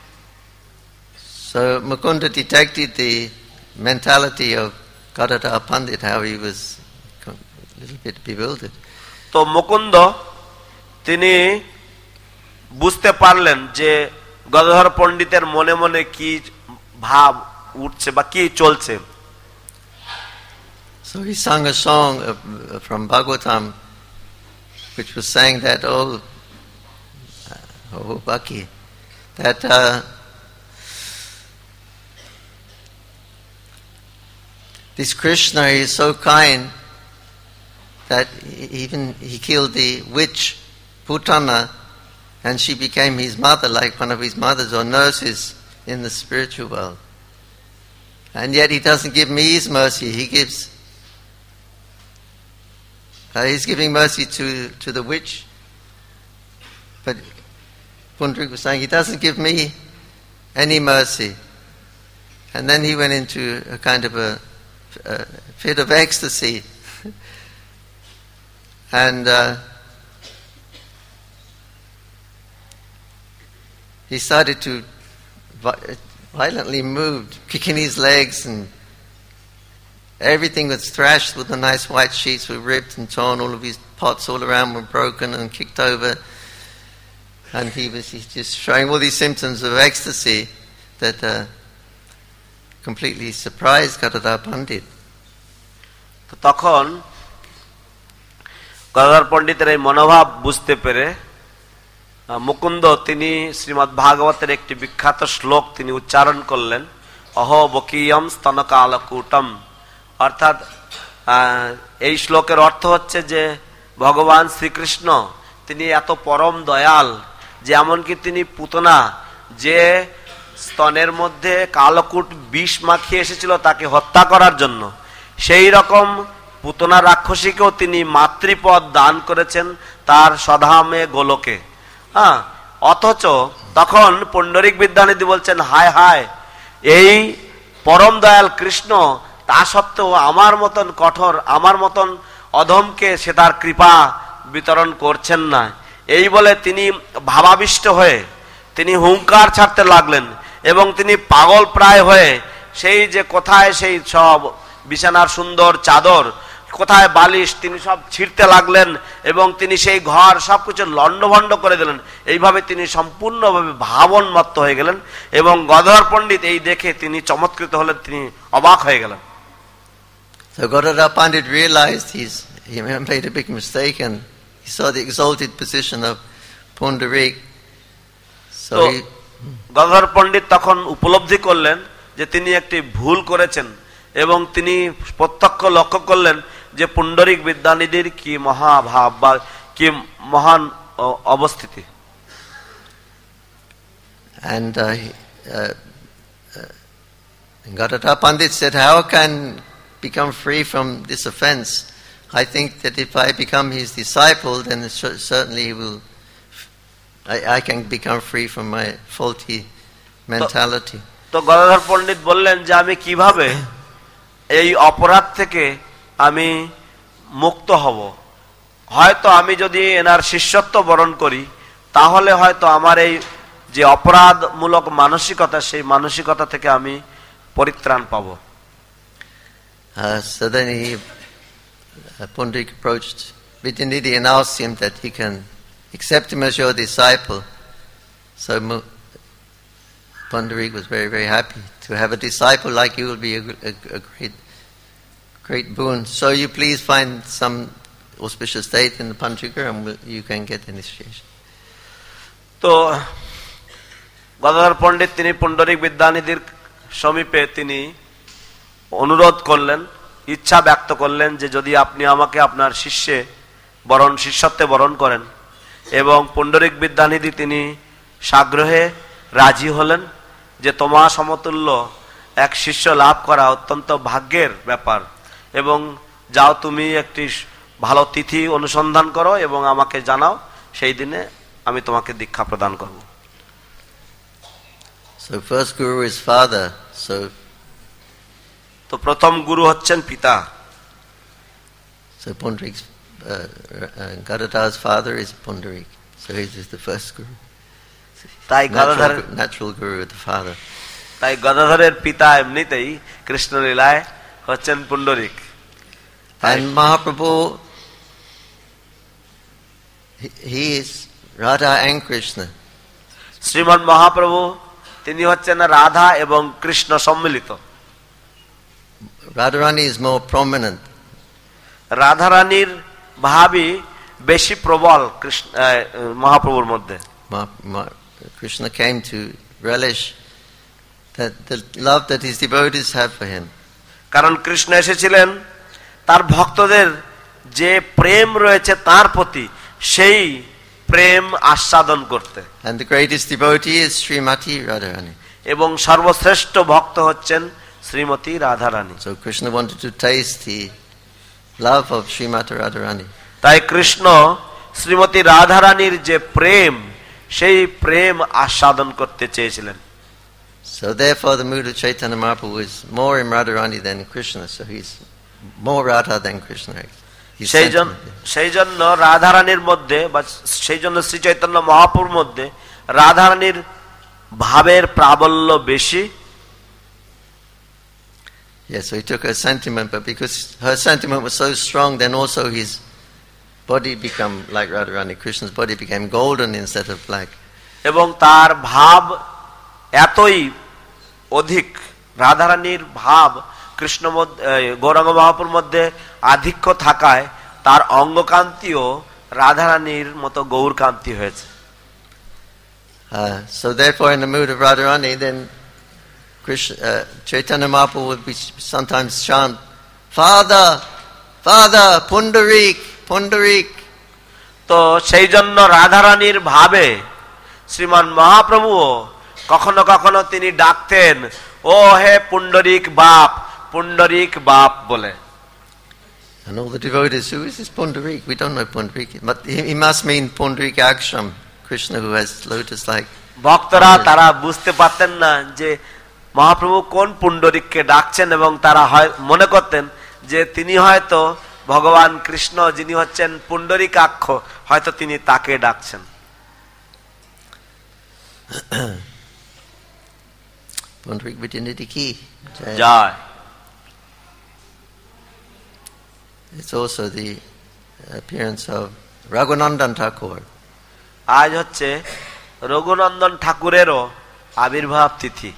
[SPEAKER 1] So Mukunda detected the mentality of Gadadhar Pandit, how he was a little bit bewildered.
[SPEAKER 2] তো মুকুন্দ তিনি বুঝতে পারলেন যে গদাধর পণ্ডিতের মনে মনে কি ভাব উঠছে বা কি চলছে।
[SPEAKER 1] So he sang a song of, uh, from Bhagavatam, which was saying that all uh, oh Baki, that uh, this Krishna is so kind that even he killed the witch Putana, and she became his mother, like one of his mothers or nurses in the spiritual world. And yet he doesn't give me his mercy, he gives uh, he's giving mercy to, to the witch. But Pundarik was saying he doesn't give me any mercy. And then he went into a kind of a, a fit of ecstasy. And uh, he started to violently move, kicking his legs, and everything was thrashed with the nice white sheets were ripped and torn, all of his pots all around were broken and kicked over. And he was he's just showing all these symptoms of ecstasy that uh, completely surprised Gadadhar Pandit.
[SPEAKER 2] তখন গদাধর পণ্ডিতের এই মনোভাব বুঝতে পেরে মুকুন্দ তিনি শ্রীমদ্ ভাগবতের একটি বিখ্যাত শ্লোক তিনি উচ্চারণ করলেন, অহো বকিয়ম স্তনকালকূটম। অর্থাৎ এই শ্লোকের অর্থ হচ্ছে যে ভগবান শ্রীকৃষ্ণ তিনি এত পরম দয়াল যে এমনকি তিনি পুতনা যে স্তনের মধ্যে কালকূট বিষ মাখিয়ে এসেছিল তাকে হত্যা করার জন্য, সেই রকম পুতনা রাক্ষসীকেও তিনি মাতৃপদ দান করেছেন তার স্বধামে গোলকে। হ্যাঁ, অথচ তখন পুণ্ডরিক বিদ্যানিধি বলছেন, হায় হায়, এই পরম দয়াল কৃষ্ণ তা সত্ত্বেও আমার মতন কঠোর, আমার মতন অধমকে সে তার কৃপা বিতরণ করছেন না। এই বলে তিনি ভাবাবিষ্ট হয়ে তিনি হুঙ্কার ছাড়তে লাগলেন এবং তিনি পাগল প্রায় হয়ে সেই যে কোথায় সেই সব বিছানার সুন্দর চাদর, কোথায় বালিশ, তিনি সব ছিঁড়তে লাগলেন এবং তিনি সেই ঘর সবকিছু লণ্ডভণ্ড করে দিলেন। এইভাবে তিনি সম্পূর্ণভাবে ভাবনমত্ত হয়ে গেলেন এবং গদাধর পণ্ডিত এই দেখে তিনি চমৎকৃত হলেন, তিনি অবাক হয়ে গেলেন।
[SPEAKER 1] So Gadadhar Pandit realized he's he made a big mistake, and he saw the exalted position of Pundarik. So he,
[SPEAKER 2] Gadadhar পণ্ডিত তখন উপলব্ধি করলেন যে তিনি একটি ভুল করেছেন এবং তিনি প্রত্যক্ষ লক্ষ্য করলেন যে পুণ্ডরিক বিদ্যানিধির কি মহাভাব বা কি মহান অবস্থিতি।
[SPEAKER 1] And uh, uh, uh, Gadadhar Pandit said, how can become free from this offense? I think that if I become his disciple, then certainly he will I, I can become free from my faulty mentality.
[SPEAKER 2] তো গদাধর পণ্ডিত বললেন যে আমি কিভাবে এই অপরাধ থেকে আমি মুক্ত হব। হয়তো আমি যদি এনার শিষ্যত্ব বরণ করি তাহলে হয়তো আমার এই যে অপরাধমূলক মানসিকতা সেই মানসিকতা থেকে আমি পরিত্রাণ পাব।
[SPEAKER 1] Uh, so then he, uh, Pundarik approached Vidyanidhi and asked him that he can accept him as your disciple. So Pundarik was very, very happy to have a disciple like you. Will be a, a, a great, great boon. So you please find some auspicious date in the Panchagar and we'll, you can get initiation.
[SPEAKER 2] তো গদাধর পণ্ডিত তিনি পুণ্ডরিক বিদ্যানিধির সমীপে তিনি অনুরোধ করলেন, ইচ্ছা ব্যক্ত করলেন যে যদি আপনি আমাকে আপনার শিষ্যে বরণ শিষ্যত্বে বরণ করেন, এবং পুণ্ডরিক বিদ্যানিধি তিনি সাগ্রহে রাজি হলেন যে তোমা সমতুল্য এক শিষ্য লাভ করা অত্যন্ত ভাগ্যের ব্যাপার, এবং যাও তুমি একটি ভালো তিথি অনুসন্ধান করো এবং আমাকে জানাও, সেই দিনে আমি তোমাকে দীক্ষা প্রদান করব।
[SPEAKER 1] So first guru is father. So
[SPEAKER 2] তো প্রথম গুরু হচ্ছেন পিতা।
[SPEAKER 1] So Pundarik's uh, uh, Gadadhar's father is Pundarik, so he is the first guru.
[SPEAKER 2] তাই Gadadhar
[SPEAKER 1] Natural, natural guru of the father.
[SPEAKER 2] তাই গদাধরের পিতা এমনিতেই কৃষ্ণ লীলায় হচ্ছেন Pundarik.
[SPEAKER 1] And Mahaprabhu, he, he is Radha and Krishna.
[SPEAKER 2] শ্রীমান মহাপ্রভু তিনি হচ্ছেন রাধা এবং কৃষ্ণ সম্মিলিত।
[SPEAKER 1] Radharani is more prominent.
[SPEAKER 2] রাধারানীর ভাবই বেশি প্রবল কৃষ্ণ মহাপ্রভুর মধ্যে।
[SPEAKER 1] Ma, Ma, Krishna came to relish that the love that his devotees have for him.
[SPEAKER 2] কারণ কৃষ্ণ এসেছিলেন তার ভক্তদের যে প্রেম রয়েছে তার প্রতি সেই প্রেম আস্বাদন করতে।
[SPEAKER 1] And the greatest devotee is Srimati Radharani.
[SPEAKER 2] এবং সর্বশ্রেষ্ঠ ভক্ত হচ্ছেন Shrimati Radharani.
[SPEAKER 1] So Krishna wanted to taste the love of Srimati Radharani.
[SPEAKER 2] তাই কৃষ্ণ শ্রীমতী রাধারানীর যে প্রেম সেই প্রেম আস্বাদন করতে চেয়েছিলেন।
[SPEAKER 1] So therefore the mood of Chaitanya Mahaprabhu is more in Radharani than Krishna. So he's more Radha than Krishna. He's
[SPEAKER 2] সেই জন্য সেই জন্য রাধারানীর মধ্যে বা সেই জন্য শ্রী চৈতন্য মহাপ্রভুর মধ্যে রাধারানীর ভাবের প্রাবল্য বেশি।
[SPEAKER 1] Yes, so he took her sentiment, but because her sentiment was so strong, then also his body became like Radharani. Krishna's body became golden instead of black.
[SPEAKER 2] এবং তার ভাব এতই অধিক, রাধারানীর ভাব কৃষ্ণ গৌরাঙ্গ মহাপ্রভুর মধ্যে আধিক্য থাকায় তার অঙ্গকান্তিও রাধারানীর মতো গৌরকান্তি হয়েছে।
[SPEAKER 1] Uh, so therefore in the mood of Radharani, then Krishna, uh, Chaitanya Mahaprabhu would be sometimes chant, Father, Father, Pundarik, Pundarik.
[SPEAKER 2] তো সেই জন্য রাধারানীর ভাবে শ্রীমান মহাপ্রভুও কখনো কখনো তিনি ডাকতেন, ও হে পুণ্ডরিক বাপ, পুণ্ডরিক বাপ বলে।
[SPEAKER 1] And all the devotees, who is this Pundarik? We don't know Pundarik, but he, he must mean Pundarik Aksham, Krishna who has lotus-like.
[SPEAKER 2] ভক্তরা তারা বুঝতে পারতেন না যে মহাপ্রভু কোন পুণ্ডরিককে ডাকছেন, এবং তারা হয় মনে করতেন যে তিনি হয়তো ভগবান কৃষ্ণ যিনি হচ্ছেন পুণ্ডরিকাক্ষ, হয়তো তিনি তাকে ডাকছেন।
[SPEAKER 1] Pundarik Vidyanidhi Ki.
[SPEAKER 2] Joy.
[SPEAKER 1] It's also the appearance of Raghunandan Thakur.
[SPEAKER 2] আজ হচ্ছে রঘুনন্দন ঠাকুরেরও আবির্ভাব তিথি।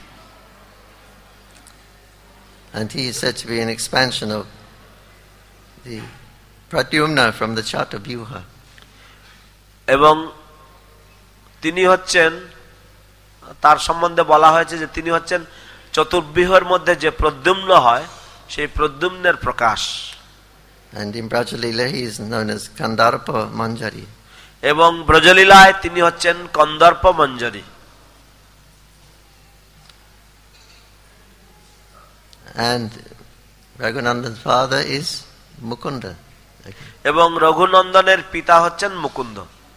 [SPEAKER 1] And he is said to be an expansion of the Pradyumna from the Chatavyuha.
[SPEAKER 2] এবং তিনি হচ্ছেন, তার সম্বন্ধে বলা হয়েছে যে তিনি হচ্ছেন চতুর্ব্যূহের মধ্যে যে প্রদ্যুম্ন হয় সেই প্রদ্যুম্নের প্রকাশ।
[SPEAKER 1] And in Brajalila he is known as Kandarpa Manjari.
[SPEAKER 2] এবং ব্রজলীলায় তিনি হচ্ছেন Kandarpa Manjari.
[SPEAKER 1] And Raghunandan's father is Mukunda.
[SPEAKER 2] এবং রঘুনন্দনের পিতা হচ্ছেন Mukunda.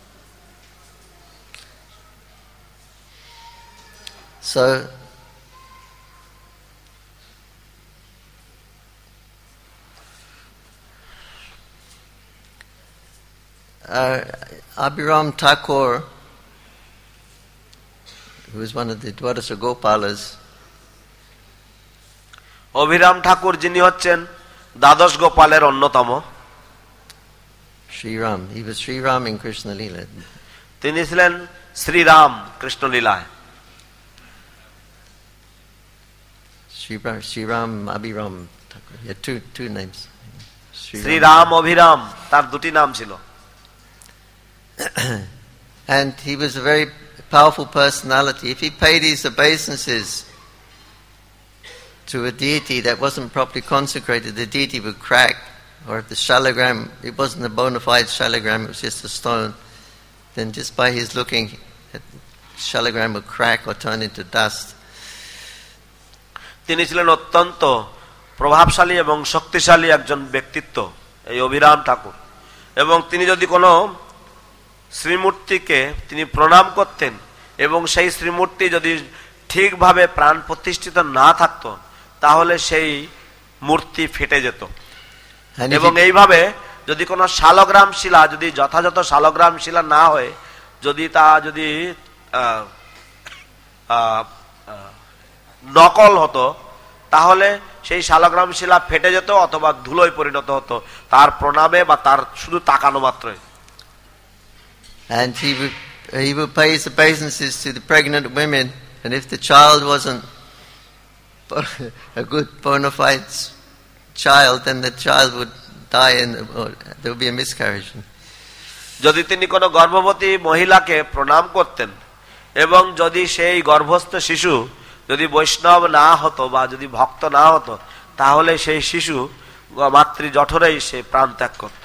[SPEAKER 1] So uh, Abhiram Thakur, who was one of the Dwadasa Gopalas,
[SPEAKER 2] অভিরাম ঠাকুর যিনি হচ্ছেন দ্বাদশ গোপালের অন্যতম,
[SPEAKER 1] Sri Ram. He was Sri Ram in Krishna Lila.
[SPEAKER 2] তিনি ছিলেন Shriram কৃষ্ণলীলায়।
[SPEAKER 1] Sri Ram, Sri Ram Abhiram Thakur. Yeah, two two names. Sri Ram.
[SPEAKER 2] Shriram অভিরাম তার দুটি নাম ছিল।
[SPEAKER 1] And he was a very powerful personality. If he paid his obeisances to a deity that wasn't properly consecrated, the deity would crack. Or if the shalagram, it wasn't a bona fide shalagram, it was just a stone, then just by his looking, the shalagram would crack or turn into dust.
[SPEAKER 2] তিনি ছিলেন অত্যন্ত প্রভাবশালী এবং শক্তিশালী একজন ব্যক্তিত্ব এই অভিরাম ঠাকুর। এবং তিনি যদি কোনো শ্রীমূর্তিকে তিনি প্রণাম করতেন এবং সেই শ্রীমূর্তি যদি ঠিকভাবে প্রাণ প্রতিষ্ঠিত না থাকতো তাহলে সেই মূর্তি ফেটে যেত। এবং এইভাবে যদি কোনো শালগ্রাম শিলা যদি যথাযথ শালগ্রাম শিলা না হয়, যদি তা যদি নকল হতো, তাহলে সেই শালগ্রাম শিলা ফেটে যেত অথবা ধুলোয় পরিণত হতো তার প্রণামে বা তার শুধু তাকানো মাত্রই।
[SPEAKER 1] And he would he would pay his obeisances to the pregnant women, and if the child wasn't a good bona fide child, then the child would die and or there would be a miscarriage.
[SPEAKER 2] যদি তিনি কোনো গর্ভবতী মহিলাকে প্রণাম করতেন এবং যদি সেই গর্ভস্থ শিশু যদি বৈষ্ণব না হতো বা যদি ভক্ত না হতো, তাহলে সেই শিশু মাতৃ জঠরেই সে প্রাণ ত্যাগ করত।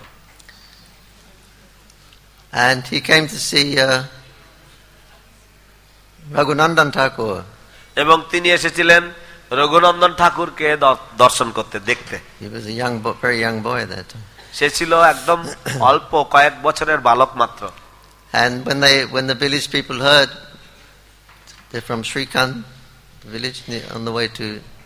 [SPEAKER 1] And he came to see uh, Raghunandan Thakur.
[SPEAKER 2] এবং তিনি এসেছিলেন রঘুনন্দন ঠাকুরকে দর্শন করতে, দেখতে।
[SPEAKER 1] He was a young boy, very young boy at that time.
[SPEAKER 2] সে ছিল একদম অল্প কয়েক বছরের বালক মাত্র।
[SPEAKER 1] And when they when the village people heard, they're from Srikant village on the way to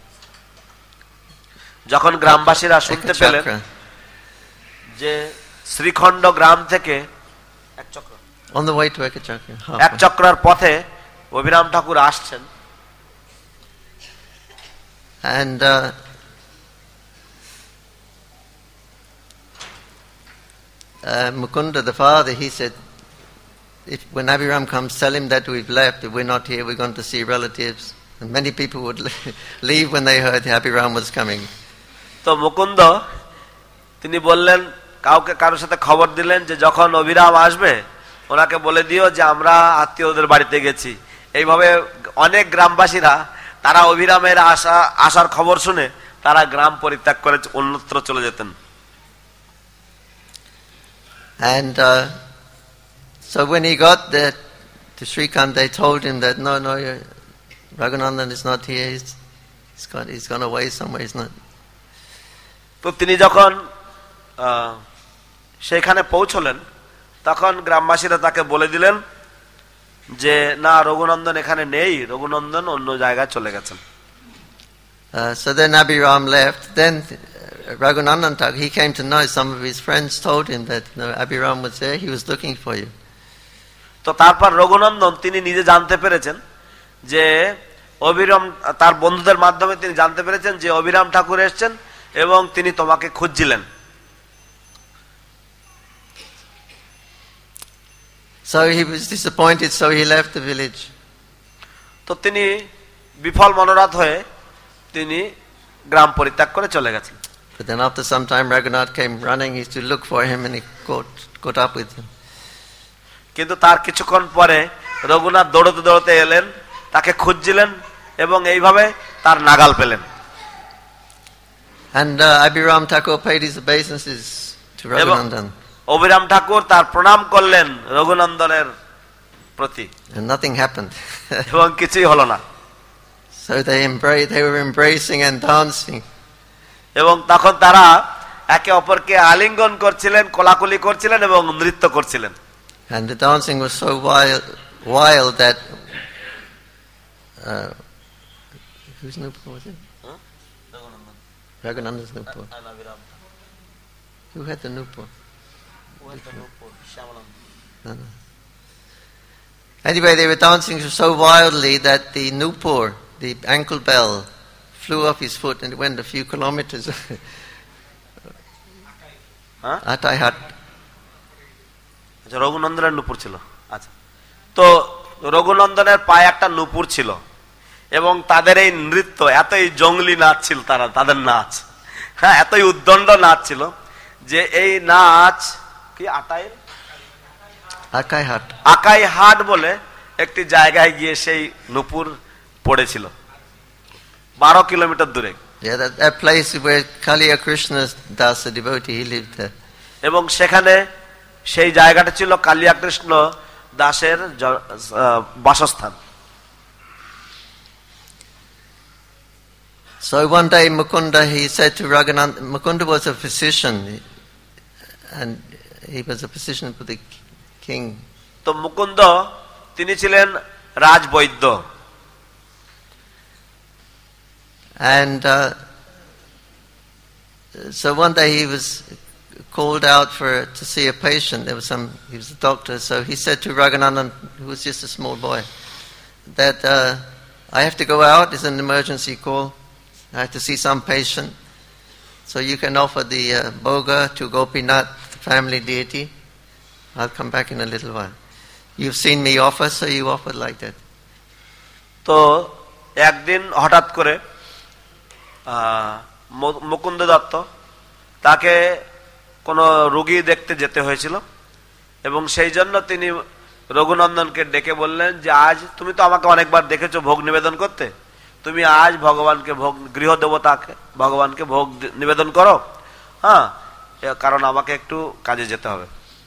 [SPEAKER 2] যখন গ্রামবাসীরা শুনতে পেলেন যে শ্রীখণ্ড গ্রাম থেকে এক চক্র
[SPEAKER 1] on the way to Ekachakra
[SPEAKER 2] এক চক্রার পথে অভিরাম ঠাকুর আসছেন,
[SPEAKER 1] and uh, uh, Mukunda the father, he said, if when Abhiram comes, tell him that we've left, if we're not here, we're going to see relatives. And many people would leave when they heard Abhiram was coming.
[SPEAKER 2] তো মুকুন্দ তিনি বললেন, কাউকে কারোর সাথে খবর দিলেন যে যখন অভিরাম আসবে ওনাকে বলে দিও যে আমরা আত্মীয়দের বাড়িতে গেছি। এইভাবে অনেক গ্রামবাসীরা তারা অভিরামের আসা আসার খবর শুনে তারা গ্রাম পরিত্যাগ করে অন্যত্র চলে যেতেন।
[SPEAKER 1] And uh, so when he got there to Srikant, they told him that no, no, Raghunandan is not here. He's he's gone. He's gone away somewhere. He's not.
[SPEAKER 2] তো তিনি যখন সেখানে পৌঁছলেন তখন গ্রামবাসীরা তাকে বলে দিলেন যে না, রঘুনন্দন এখানে নেই, রঘুনন্দন অন্য জায়গায় চলে গেছেন।
[SPEAKER 1] So then Abhiram left. Then Raghunandan Thakur, he came to know, some of his friends told him that you know, Abhiram was there. He was looking for you.
[SPEAKER 2] তো তারপর রঘুনন্দন তিনি নিজে জানতে পেরেছেন যে অভিরাম, তার বন্ধুদের মাধ্যমে তিনি জানতে পেরেছেন যে অভিরাম ঠাকুর এসেছেন এবং তিনি তোমাকে খুঁজছিলেন।
[SPEAKER 1] So he was disappointed, so he left the village.
[SPEAKER 2] তো তিনি বিফল মনোরথ হয়ে তিনি গ্রাম পরিত্যাগ করে চলে গেছেন।
[SPEAKER 1] But then after some time Raghunath came running, he used to look for him and he caught, caught up with him.
[SPEAKER 2] কিন্তু তার কিছুক্ষণ পরে রঘুনাথ দৌড়তে দৌড়তে এলেন, তাকে খুঁজছিলেন এবং এইভাবে তার নাগাল পেলেন।
[SPEAKER 1] And uh, Abhiram Thakur paid his obeisances to Raghunandan.
[SPEAKER 2] অভিরাম ঠাকুর তার প্রণাম করলেন রঘুনন্দনের প্রতি।
[SPEAKER 1] And nothing happened.
[SPEAKER 2] এবং কিছুই হলো না।
[SPEAKER 1] So they embraced, they were embracing and dancing.
[SPEAKER 2] এবং তখন তারা একে অপরকে আলিঙ্গন করছিলেন, কোলাকুলি করছিলেন এবং নৃত্য করছিলেন।
[SPEAKER 1] And the dancing was so wild, wild that uh, whose Nupur was it? Huh? Raghunandan's Nupur. Who had the Nupur? Who had the Nupur? Shyamalanda. No, no. Anyway, they were dancing so wildly that the Nupur, the ankle bell, flew off his foot and it went a few kilometers.
[SPEAKER 2] Huh?
[SPEAKER 1] Atai Hat.
[SPEAKER 2] রঘুনন্দনের নুপুর ছিল। আচ্ছা, তো রঘুনন্দনের পায়ে একটা নুপুর ছিল এবং তাদের এই নৃত্য এতই জঙ্গলি নাচ ছিল, তারা তাদের নাচ হ্যাঁ এতই উদ্দণ্ড নাচ ছিল যে এই নাচ কি আটাই
[SPEAKER 1] আকাই হাট
[SPEAKER 2] আকাই হাট বলে একটি জায়গায় গিয়ে সেই নুপুর পড়েছিল বারো কিলোমিটার দূরে।
[SPEAKER 1] Yeah, that, that place where Kaliya Krishna Das, the devotee, he lived there.
[SPEAKER 2] এবং সেখানে সেই জায়গাটা ছিল কালিয়া কৃষ্ণ দাসের বাসস্থান।
[SPEAKER 1] So one day Mukunda, he said to Raghunandan, Mukunda was a physician and he was a physician for the king.
[SPEAKER 2] তো মুকুন্দ তিনি ছিলেন রাজবৈদ্য।
[SPEAKER 1] And uh, so one day he was called out for to see a patient. There was some, he was a doctor, so he said to Raghunandan, who was just a small boy, that uh, I have to go out, it's an emergency call, I have to see some patient, so you can offer the uh, bhoga to Gopinath, the family deity. I'll come back in a little while. You've seen me offer, so you offered like that.
[SPEAKER 2] তো একদিন হঠাৎ করে মুকুন্দ দত্ত তাকে কোনো রোগী দেখতে যেতে হয়েছিল এবং সেই জন্য তিনি রঘুনন্দনকে ডেকে বললেন যে আজ তুমি তো আমাকে অনেকবার দেখেছো ভোগ নিবেদন করতে, তুমি আজ ভগবানকে ভোগ গৃহ দেবতাকে ভগবানকে ভোগ নিবেদন করো, হ্যাঁ, কারণ আমাকে একটু কাজে যেতে হবে।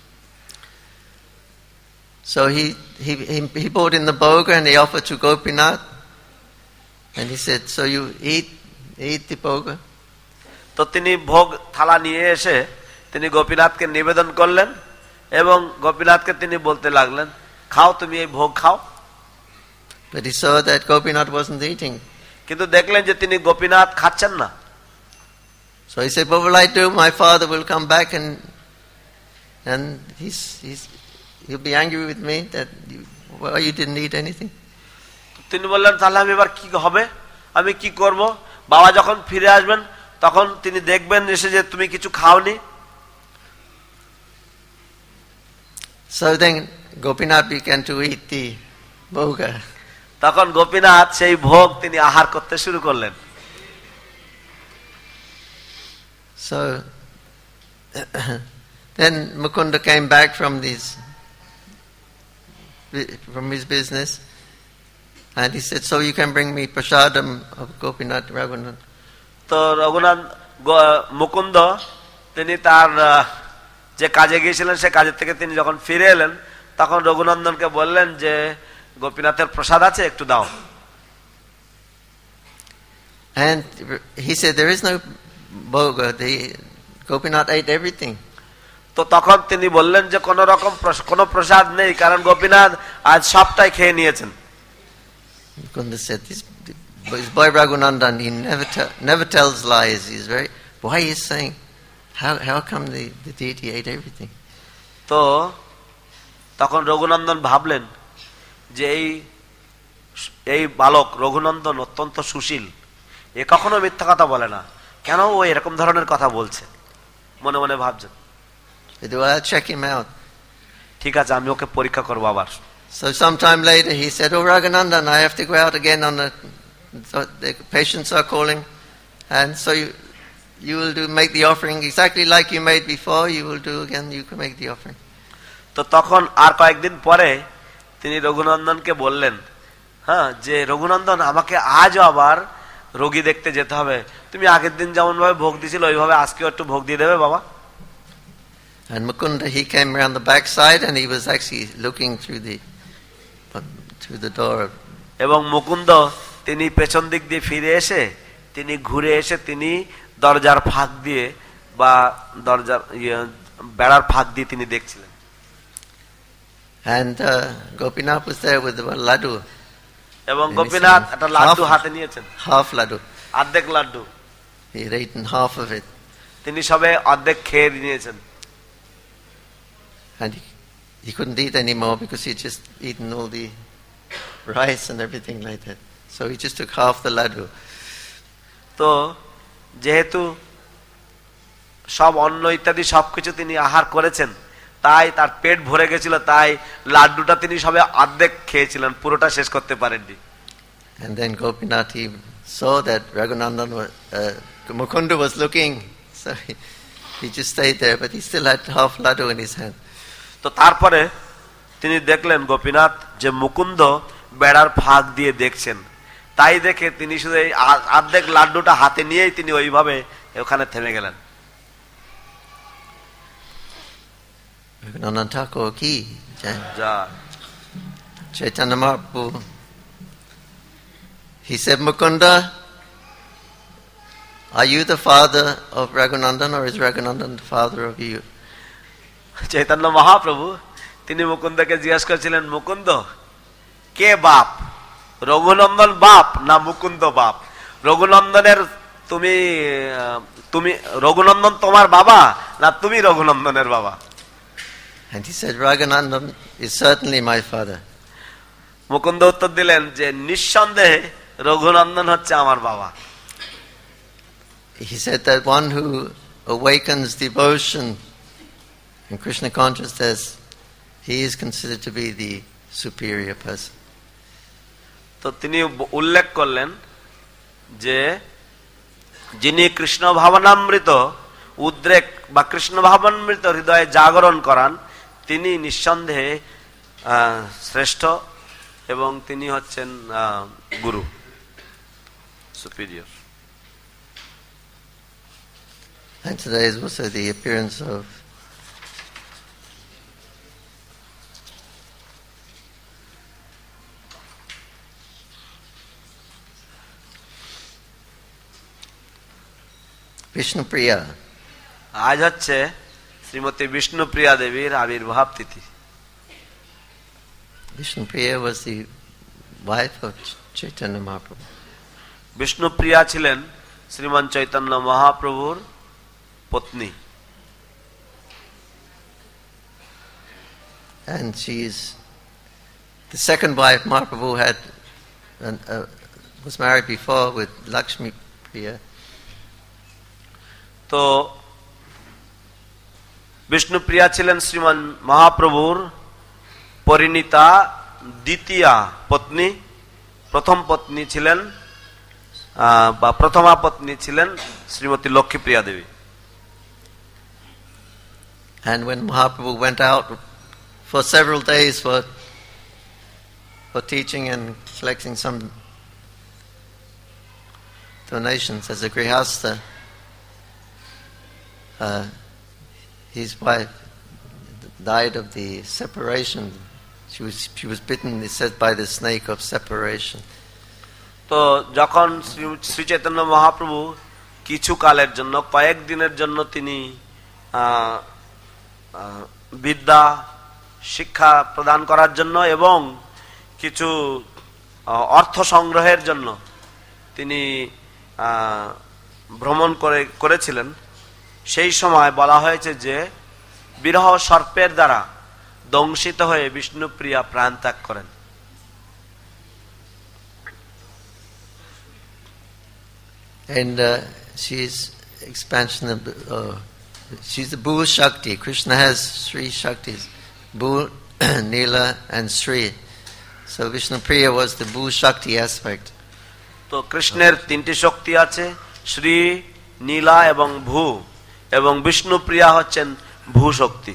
[SPEAKER 1] So he he he brought in the bhoga and he offered to Gopinath, and he said, "So you eat eat the bhoga."
[SPEAKER 2] তো তিনি ভোগ থালা নিয়ে এসে তিনি গোপীনাথকে নিবেদন করলেন এবং গোপীনাথকে তিনি বলতে লাগলেন, খাও তুমি এই ভোগ খাও।
[SPEAKER 1] But he saw that Gopinath wasn't eating.
[SPEAKER 2] কিন্তু দেখলেন যে তিনি গোপীনাথ খাচ্ছেন না।
[SPEAKER 1] So he said, "What will I do? My father will come back and and he's he's he'll be angry with me that you, well, you didn't eat anything."
[SPEAKER 2] তিনি বললেন, তাহলে আমি এবার কি হবে, আমি কি করব? বাবা যখন ফিরে আসবেন তখন তিনি দেখবেন এসে যে তুমি কিছু খাওনি।
[SPEAKER 1] So then Gopinath began to eat the bhoga.
[SPEAKER 2] তখন গোপীনাথ সেই ভোগ তিনি আহার করতে শুরু করলেন।
[SPEAKER 1] So then Mukunda came back from this from his business, and he said, "So you can bring me prasadam of Gopinath Raghunath."
[SPEAKER 2] তো রঘুনাথ মুকুন্দ তিনি তার যে কাজে গিয়েছিলেন সে কাজের থেকে তিনি যখন ফিরে এলেন তখন রঘুনন্দনকে বললেন যে গোপীনাথের প্রসাদ আছে, একটু দাও।
[SPEAKER 1] And he said, "There is no bhoga. The Gopinath ate everything."
[SPEAKER 2] তো তখন তিনি বললেন যে কোন রকম কোন প্রসাদ নেই, কারণ গোপীনাথ আজ সবটাই খেয়ে নিয়েছেন।
[SPEAKER 1] Mukunda said, "This his boy Raghunandan, he never te- never tells lies. He's very. Why is saying, how how come the, the deity ate everything?"
[SPEAKER 2] তো তখন রঘুনন্দন ভাবলেন যে এই এই বালক রঘুনন্দন অত্যন্ত সুশীল, এ কখনো মিথ্যা কথা বলে না, কেন ও এরকম ধরনের কথা বলছে, মনে মনে ভাবছেন।
[SPEAKER 1] I'll check him out.
[SPEAKER 2] ঠিক আছে, আমি ওকে পরীক্ষা করবো আবার।
[SPEAKER 1] So sometime later he said, "Oh Raghunandan, I have to go out again on the, so the patients are calling, and so you you will do make the offering exactly like you made before. You will do again. You can make the offering."
[SPEAKER 2] তো তখন আর কয়েকদিন পরে তিনি রঘুনন্দনকে বললেন, হ্যাঁ, যে রঘুনন্দন আমাকে আজও আবার রোগী দেখতে যেতে হবে, তুমি আগের দিন যেমন ভাবে ভোগ দিয়েছিল ওইভাবে আজকেও একটু ভোগ দিয়ে দেবে বাবা।
[SPEAKER 1] And Mukunda, he came around the back side and he was actually looking through the through the door.
[SPEAKER 2] এবং মুকুন্দ তিনি পেছন দিক দিয়ে ফিরে এসে তিনি ঘুরে এসে তিনি দরজার ফাঁক দিয়ে বা দরজার বেড়ার ফাঁক দিয়ে তিনি দেখছিলেন।
[SPEAKER 1] And uh, Gopinath was there with the laddu.
[SPEAKER 2] এবং গোপীনাথ একটা লাড্ডু হাতে নিয়েছেন,
[SPEAKER 1] half laddu.
[SPEAKER 2] অর্ধেক laddu.
[SPEAKER 1] He had eaten half of it.
[SPEAKER 2] তিনি সবে অর্ধেক খেয়ে নিয়েছেন।
[SPEAKER 1] And he, he couldn't eat anymore because he'd just eaten all the rice and everything like that. So he just took half the laddu.
[SPEAKER 2] তো যেহেতু সব অন্ন ইত্যাদি সবকিছু তিনি আহার করেছেন তাই তার পেট ভরে গেছিল, তাই লাড্ডুটা তিনি সবে অর্ধেক খেয়েছিলেন, পুরোটা শেষ করতে পারেননি।
[SPEAKER 1] And then Gopinath, he saw that Raghunandan was, uh, Mukunda was looking, so he, he just stayed there, but he still had half laddu in his hand.
[SPEAKER 2] তো তারপরে তিনি দেখলেন গোপীনাথ যে মুকুন্দ বেড়ার ফাঁক দিয়ে দেখছেন, তাই দেখে তিনি শুধু এই অর্ধেক লাড্ডুটা হাতে নিয়েই তিনি ওইভাবে ওখানে থেমে গেলেন।
[SPEAKER 1] Raghunandan Thakur ki jai.
[SPEAKER 2] Jai.
[SPEAKER 1] Chaitanya Mahaprabhu, he said, "Mukunda, are you the father of Raghunandan or is Raghunandan the father of you?"
[SPEAKER 2] Chaitanya Mahaprabhu তিনি মুকুন্দকে জিজ্ঞাসা করেছিলেন, মুকুন্দ কে বাপ, রঘুনন্দন বাপ না মুকুন্দ বাপ? রঘুনন্দনের তুমি তুমি রঘুনন্দন তোমার বাবা না তুমি রঘুনন্দনের বাবা?
[SPEAKER 1] And he said, Raghunandan is certainly my father.
[SPEAKER 2] Mukunda উত্তর দিলেন যে নিঃসন্দেহে রঘুনন্দন হচ্ছে আমার বাবা।
[SPEAKER 1] He said that one who awakens devotion in Krishna consciousness, he is considered to be the superior person.
[SPEAKER 2] তো তিনি উল্লেখ করলেন যে যিনি কৃষ্ণ ভাবনামৃত উদ্রেক বা কৃষ্ণ ভাবনামৃত হৃদয়ে জাগরণ করান তিনি নিঃসন্দেহে শ্রেষ্ঠ এবং তিনি হচ্ছেন গুরু, superior.
[SPEAKER 1] And today is also the appearance of Vishnupriya.
[SPEAKER 2] আজ হচ্ছে শ্রীমতী বিষ্ণুপ্রিয়া দেবীর আবির্ভাব তিথি।
[SPEAKER 1] Vishnupriya was the wife of Chaitanya Mahaprabhu.
[SPEAKER 2] Bishnupriya ছিলেন শ্রীমান চৈতন্য মহাপ্রভুর পত্নী।
[SPEAKER 1] And she is the second wife. Mahaprabhu had an, uh, was married before with Lakshmi Priya.
[SPEAKER 2] তো বিষ্ণুপ্রিয়া ছিলেন শ্রীমান মহাপ্রভুর পরিণীতা দ্বিতীয়া পত্নী। প্রথম পত্নী ছিলেন বা প্রথমা পত্নী ছিলেন শ্রীমতী লক্ষ্মীপ্রিয়া দেবী।
[SPEAKER 1] And when Mahaprabhu went out for several days for for teaching and collecting some donations as a grihastha, uh, his wife died of the separation. She was she was bitten, it said, by the snake of separation.
[SPEAKER 2] তো যখন শ্রী চৈতন্য মহাপ্রভু কিছু কালের জন্য কয়েক দিনের জন্য তিনি বিদ্যা শিক্ষা প্রদান করার জন্য এবং কিছু অর্থ সংগ্রহের জন্য তিনি ভ্রমণ করে করেছিলেন, সেই সময় বলা হয়েছে যে বিরহ সর্পের দ্বারা দংশিত হয়ে বিষ্ণুপ্রিয়া প্রাণ ত্যাগ করেন।
[SPEAKER 1] And uh, she's expansion of uh, she's the Bhu Shakti. Krishna has three Shaktis, Bhu, Nila and Sri. So Vishnupriya was the Bhu Shakti aspect.
[SPEAKER 2] তো কৃষ্ণের তিনটি শক্তি আছে, শ্রী, নীলা এবং ভূ, এবং বিষ্ণুপ্রিয়া হচ্ছেন ভূ শক্তি।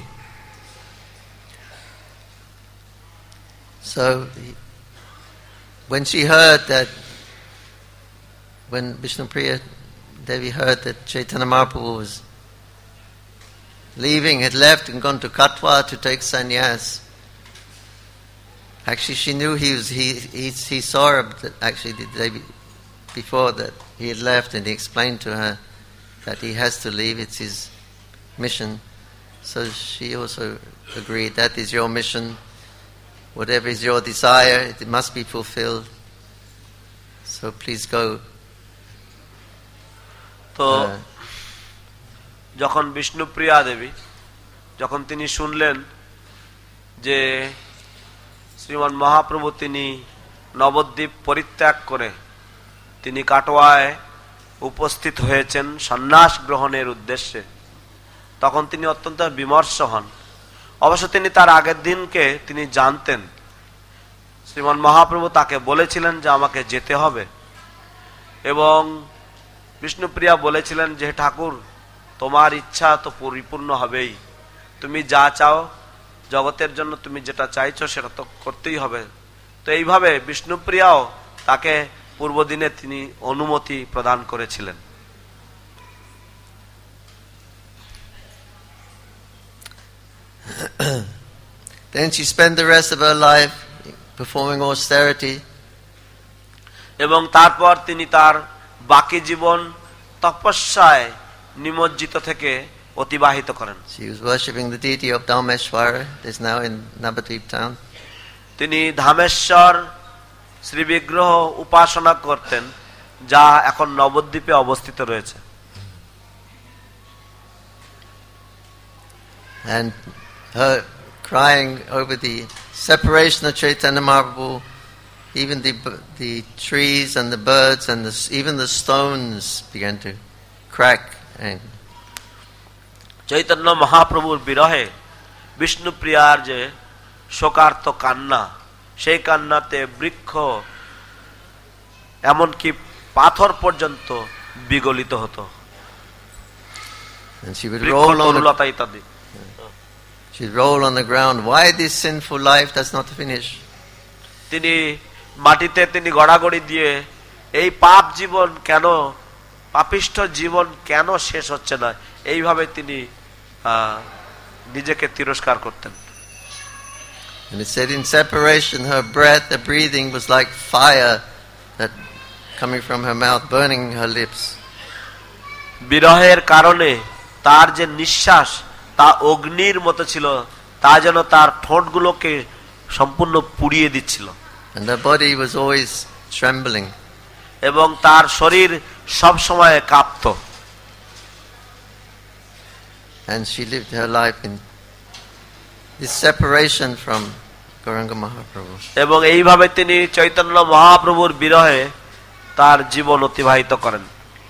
[SPEAKER 1] So when she heard that, when Vishnupriya Devi heard that Chaitanya Mahaprabhu was leaving, had left and gone to Katwa to take sannyas, actually she knew he was, he, he, he saw her actually the day before that he had left, and he explained to her that he has to leave, it's his mission. So she also agreed, that is your mission, whatever is your desire, it must be fulfilled, so please go.
[SPEAKER 2] তো যখন বিষ্ণুপ্রিয়া দেবী যখন তিনি শুনলেন যে শ্রীমান মহাপ্রভু তিনি নবদ্বীপ পরিত্যাগ করে তিনি কাটোয়ায় উপস্থিত হয়েছেন সন্ন্যাস গ্রহণের উদ্দেশ্যে, তখন তিনি অত্যন্ত বিমর্ষ হন। অবশ্য তিনি তার আগের দিনকে তিনি জানতেন, শ্রীমান মহাপ্রভু তাকে বলেছিলেন যে আমাকে যেতে হবে, এবং বিষ্ণুপ্রিয়া বলেছিলেন যে ঠাকুর তোমার ইচ্ছা তো পরিপূর্ণ হবেই, তুমি যা চাও জগতের জন্য তুমি যেটা চাইছো সেটা তো করতেই হবে। তো এইভাবে বিষ্ণুপ্রিয়াও তাকে পূর্বদিনে তিনি অনুমতি প্রদান করেছিলেন।
[SPEAKER 1] Then she spent the rest of her life performing austerity.
[SPEAKER 2] এবং তারপর তিনি তার বাকি জীবন তপস্যায় নিমজ্জিত থেকে অতিবাহিত করেন।
[SPEAKER 1] She was worshipping the deity of Dhameshwara, is now in Navadvip town.
[SPEAKER 2] তিনি ধামেশ্বর শ্রী বিগ্রহ উপাসনা করতেন, যা এখন নবদ্বীপে অবস্থিত রয়েছে।
[SPEAKER 1] And her crying over the separation of Chaitanya Mahaprabhu, even the the trees and the birds and the, even the stones began to crack. And
[SPEAKER 2] Chaitanya মহাপ্রভুর বিরহে বিষ্ণুপ্রিয়ার যে শোকার্ত কান্না, সেই কান্নাতে বৃক্ষ এমনকি পাথর পর্যন্ত বিগলিত হতো।
[SPEAKER 1] And she would roll on
[SPEAKER 2] তরুলতা ইত্যাদি।
[SPEAKER 1] She'd roll on the ground. Why this sinful life does not finish?
[SPEAKER 2] তিনি মাটিতে তিনি গড়াগড়ি দিয়ে এই পাপ জীবন কেন, পাপিষ্ঠ জীবন কেন শেষ হচ্ছে না, এইভাবে তিনি নিজেকে তিরস্কার করতেন।
[SPEAKER 1] And it said in separation her breath, her breathing was like fire that coming from her mouth, burning her lips.
[SPEAKER 2] বিরহের কারণে তার যে নিঃশ্বাস তা অগ্নির মতো ছিল, তা যেন তার ঠোঁটগুলোকে সম্পূর্ণ পুড়িয়ে দিচ্ছিল।
[SPEAKER 1] And her body was always trembling.
[SPEAKER 2] এবং তার শরীর সব সময় কাঁপত।
[SPEAKER 1] And she lived her life in this separation from Gauranga Mahaprabhu.
[SPEAKER 2] এবং এইভাবে তিনি চৈতন্য মহাপ্রভুর বিরহে তার জীবন অতিবাহিত করেন।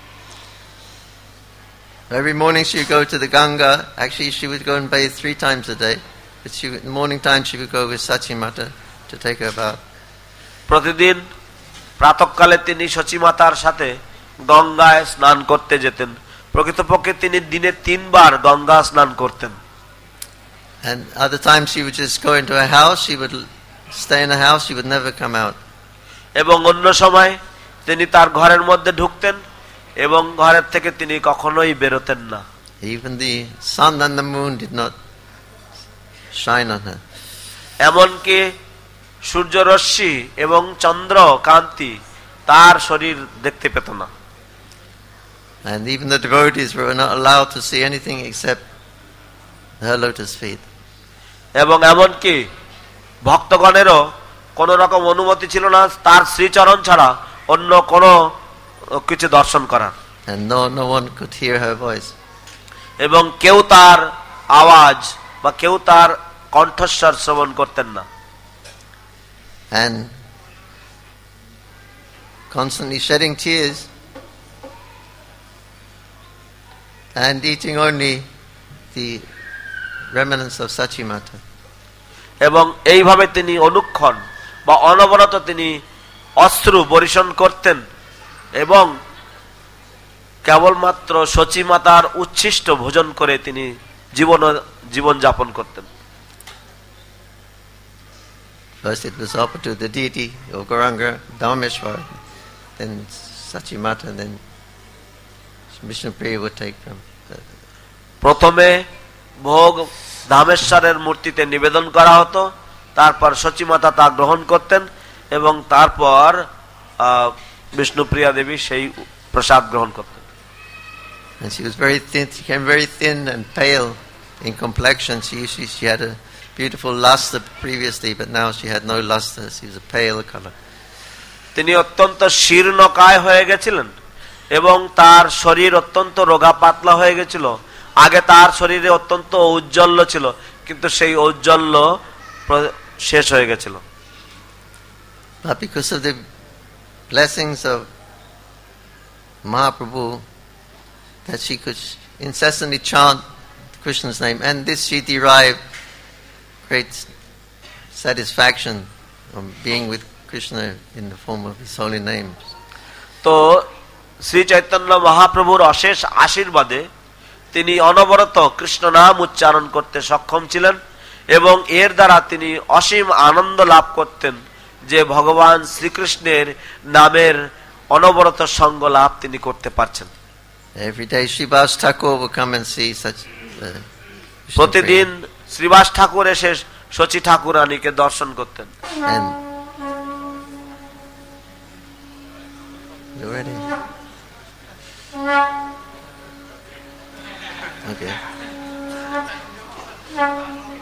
[SPEAKER 1] Every morning she would go to the Ganga. Actually, she would go and bathe three times a day. But she, in the morning time, she would go with Sachimata to take her bath.
[SPEAKER 2] প্রতিদিন প্রাতঃকালে তিনি সচিমাতার সাথে গঙ্গায় স্নান করতে যেতেন। প্রকৃতপক্ষে তিনি দিনে তিনবার গঙ্গা স্নান করতেন।
[SPEAKER 1] And other times she would just go into a house. She would stay in a house. She would never come out.
[SPEAKER 2] এবং অন্য সময় তিনি তার ঘরের মধ্যে ঢুকতেন এবং ঘরের থেকে তিনি কখনোই বেরোতেন না।
[SPEAKER 1] Even the sun and the moon did not shine on her.
[SPEAKER 2] এমনকি সূর্য রশ্মি এবং চন্দ্র কান্তি তার শরীর দেখতে পেত না।
[SPEAKER 1] And even the devotees were not allowed to see anything except her lotus feet.
[SPEAKER 2] এবং এমনকি ভক্তগণেরও কোন রকম অনুমতি ছিল না তার শ্রীচরণ ছাড়া অন্য কোনো কিছু দর্শন করার।
[SPEAKER 1] And no no one could hear her voice.
[SPEAKER 2] এবং কেউ তার আওয়াজ বা কেউ তার কণ্ঠস্বর শ্রবণ করতেন না।
[SPEAKER 1] And constantly shedding tears and eating only the remnants of Sachimata.
[SPEAKER 2] এবং এইভাবে তিনি অনুক্ষণ বা অনবরত তিনি অশ্রু বর্ষণ করতেন এবং কেবলমাত্র সচিমাতার উচ্ছিষ্ট ভোজন করে তিনি জীবন জীবন যাপন করতেন।
[SPEAKER 1] First it was offered to the deity of Gauranga, Dhameshwar, then Sachimata, and then Vishnupriya would take from.
[SPEAKER 2] প্রথমে ভোগ ধামেশ্বরের মূর্তিতে নিবেদন করা হতো, তারপর সচিমাতা তা গ্রহণ করতেন এবং তারপর বিষ্ণুপ্রিয়া দেবী সেই প্রসাদ গ্রহণ করতেন।
[SPEAKER 1] And she was very thin, she became very thin and pale in complexion. She usually she had a beautiful luster previously, but now she had no luster. She was a pale color.
[SPEAKER 2] তিনি অত্যন্ত শীর্ণকায় হয়ে গেছিলেন এবং তার শরীর অত্যন্ত রোগা পাতলা হয়ে গেছিল। আগে তার শরীরে অত্যন্ত ঔজ্জ্বল্য ছিল, কিন্তু সেই ঔজ্জ্বল্য শেষ হয়ে গেছিল।
[SPEAKER 1] But because of the blessings of Mahaprabhu, that she could incessantly chant Krishna's name, and this she derived great satisfaction from being with Krishna in the form of his holy names.
[SPEAKER 2] তো শ্রী চৈতন্য মহাপ্রভুর অশেষ আশীর্বাদে তিনি অনবরত কৃষ্ণ নাম উচ্চারণ করতে সক্ষম ছিলেন এবং এর দ্বারা তিনি অসীম আনন্দ লাভ করতেন যে ভগবান শ্রীকৃষ্ণের নামের অনবরত সঙ্গ লাভ তিনি করতে পারছেন।
[SPEAKER 1] Every day Srivas Thakur would come and see such.
[SPEAKER 2] প্রতিদিন শ্রীবাস ঠাকুর এসে সচি ঠাকুরানীকে দর্শন করতেন।
[SPEAKER 1] And you ready? Okay.